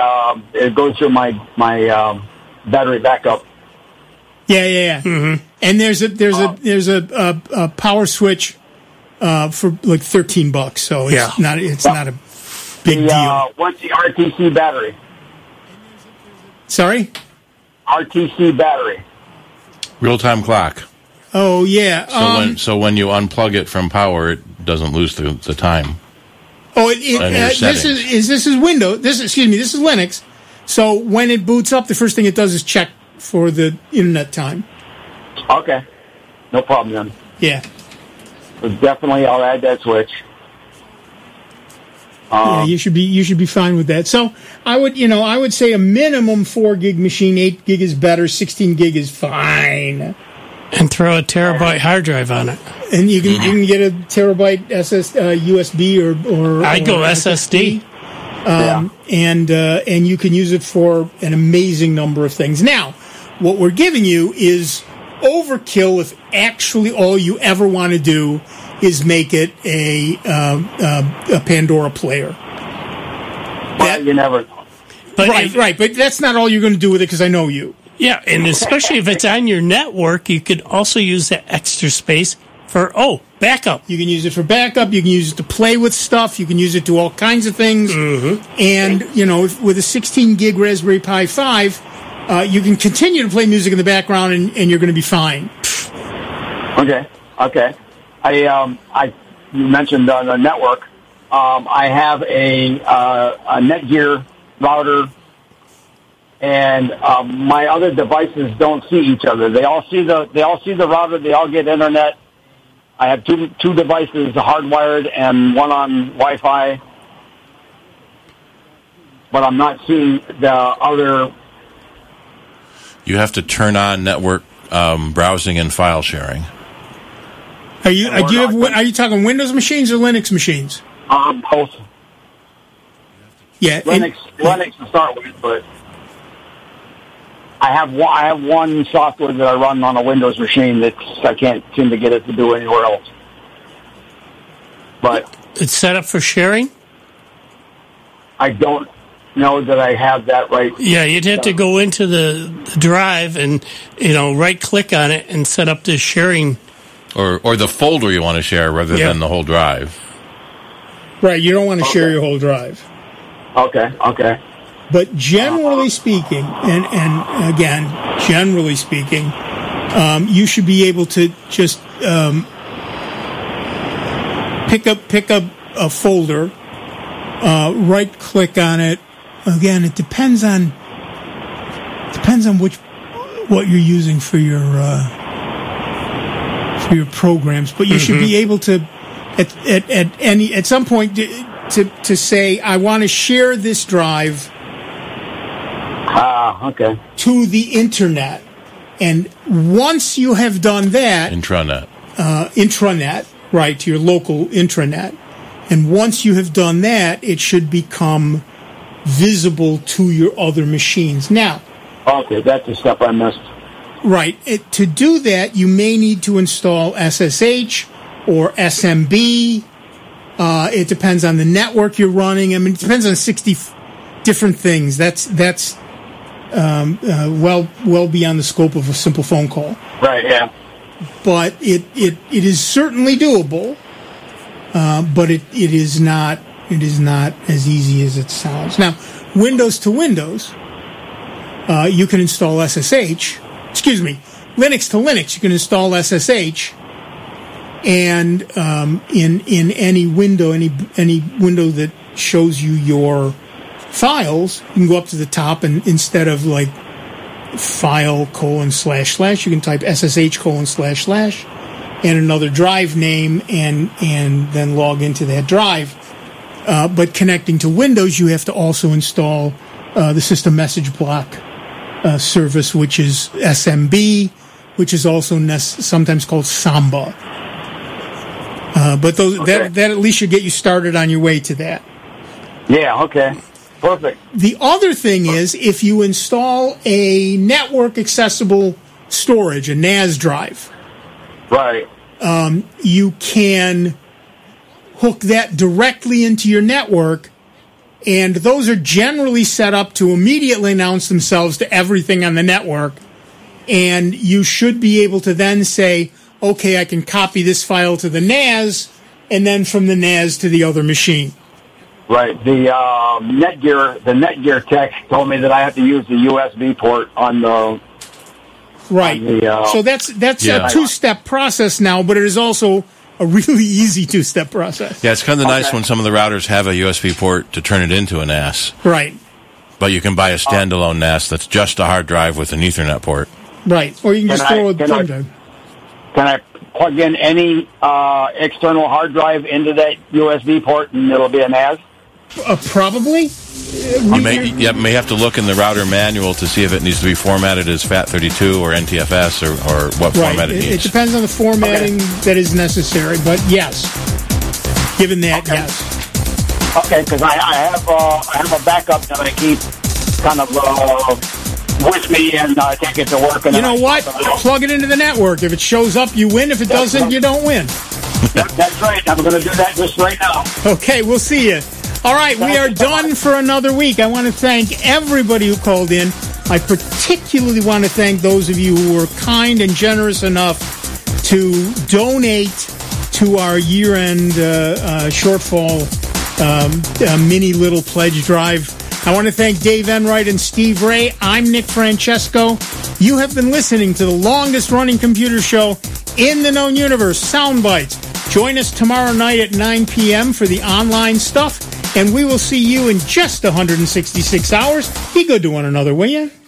battery backup. Yeah. Mm-hmm. And there's a power switch for like $13, so it's not a big deal. What's the RTC battery? Sorry? RTC battery. Real-time clock. Oh, yeah. So when you unplug it from power, it doesn't lose the time. Oh, this is Windows. This is Linux. So when it boots up, the first thing it does is check for the internet time. Okay. No problem then. Yeah. So definitely I'll add that switch. You should be fine with that. So I would say a minimum 4 gig machine. 8 gig is better. 16 gig is fine. And throw a terabyte hard drive on it. And you can get a terabyte USB or I'd go SSD. And you can use it for an amazing number of things. Now, what we're giving you is overkill if actually all you ever want to do is make it a Pandora player. You never know. Right. But that's not all you're going to do with it because I know you. Yeah, and especially if it's on your network, you could also use that extra space for, backup. You can use it for backup. You can use it to play with stuff. You can use it to do all kinds of things. Mm-hmm. And, with a 16 gig Raspberry Pi 5, you can continue to play music in the background and you're going to be fine. Okay. You mentioned the network. I have a Netgear router, and my other devices don't see each other. They all see the router. They all get internet, I have two devices hardwired and one on Wi-Fi, but I'm not seeing the other. You have to turn on network browsing and file sharing. Are you talking Windows machines or Linux machines? Both. Yeah, Linux to start with, but I have one software that I run on a Windows machine that I can't seem to get it to do anywhere else. But it's set up for sharing? I don't know that I have that right. Yeah, you'd have to go into the drive and, right-click on it and set up the sharing. Or the folder you want to share rather than the whole drive. Right, you don't want to share your whole drive. Okay. But generally speaking, and again, generally speaking, you should be able to just pick up a folder, right-click on it. Again, it depends on what you're using for your programs, but you should be able to at some point to say, I want to share this drive to the internet. And once you have done that, intranet, right, to your local intranet, and once you have done that, it should become visible to your other machines. Now, okay, that's a step I missed. Right. To do that, you may need to install SSH or SMB. It depends on the network you're running. I mean, it depends on 60 different things. That's well beyond the scope of a simple phone call. Right. Yeah. But it is certainly doable. But it is not as easy as it sounds. Now, Windows to Windows, you can install SSH. Excuse me, Linux to Linux, you can install SSH, and in any window, any window that shows you your files, you can go up to the top, and instead of like file : / you can type SSH : / and another drive name, and then log into that drive. But connecting to Windows, you have to also install the system message block service, which is SMB, which is also sometimes called Samba. But that at least should get you started on your way to that. Yeah, okay. Perfect. The other thing is, if you install a network accessible storage, a NAS drive, right, you can hook that directly into your network. And those are generally set up to immediately announce themselves to everything on the network. And you should be able to then say, okay, I can copy this file to the NAS, and then from the NAS to the other machine. Right. The Netgear tech told me that I have to use the USB port on the... Right. So that's a two-step process now, but it is also a really easy two-step process. Yeah, it's kind of nice when some of the routers have a USB port to turn it into a NAS. Right. But you can buy a standalone NAS that's just a hard drive with an Ethernet port. Right. Or you can just throw a thumb drive. Can I plug in any external hard drive into that USB port and it'll be a NAS? Probably. You may have to look in the router manual to see if it needs to be formatted as FAT32 or NTFS or what format it needs. It depends on the formatting that is necessary, but yes. Given that, yes. Okay, because I have a backup that I keep kind of with me and take it to work. And you know what? Plug it into the network. If it shows up, you win. If it doesn't, you don't win. That's right. I'm going to do that just right now. Okay, we'll see you. All right, we are done for another week. I want to thank everybody who called in. I particularly want to thank those of you who were kind and generous enough to donate to our year-end shortfall mini little pledge drive. I want to thank Dave Enright and Steve Ray. I'm Nick Francesco. You have been listening to the longest-running computer show in the known universe, Soundbites. Join us tomorrow night at 9 p.m. for the online stuff. And we will see you in just 166 hours. Be good to one another, will you?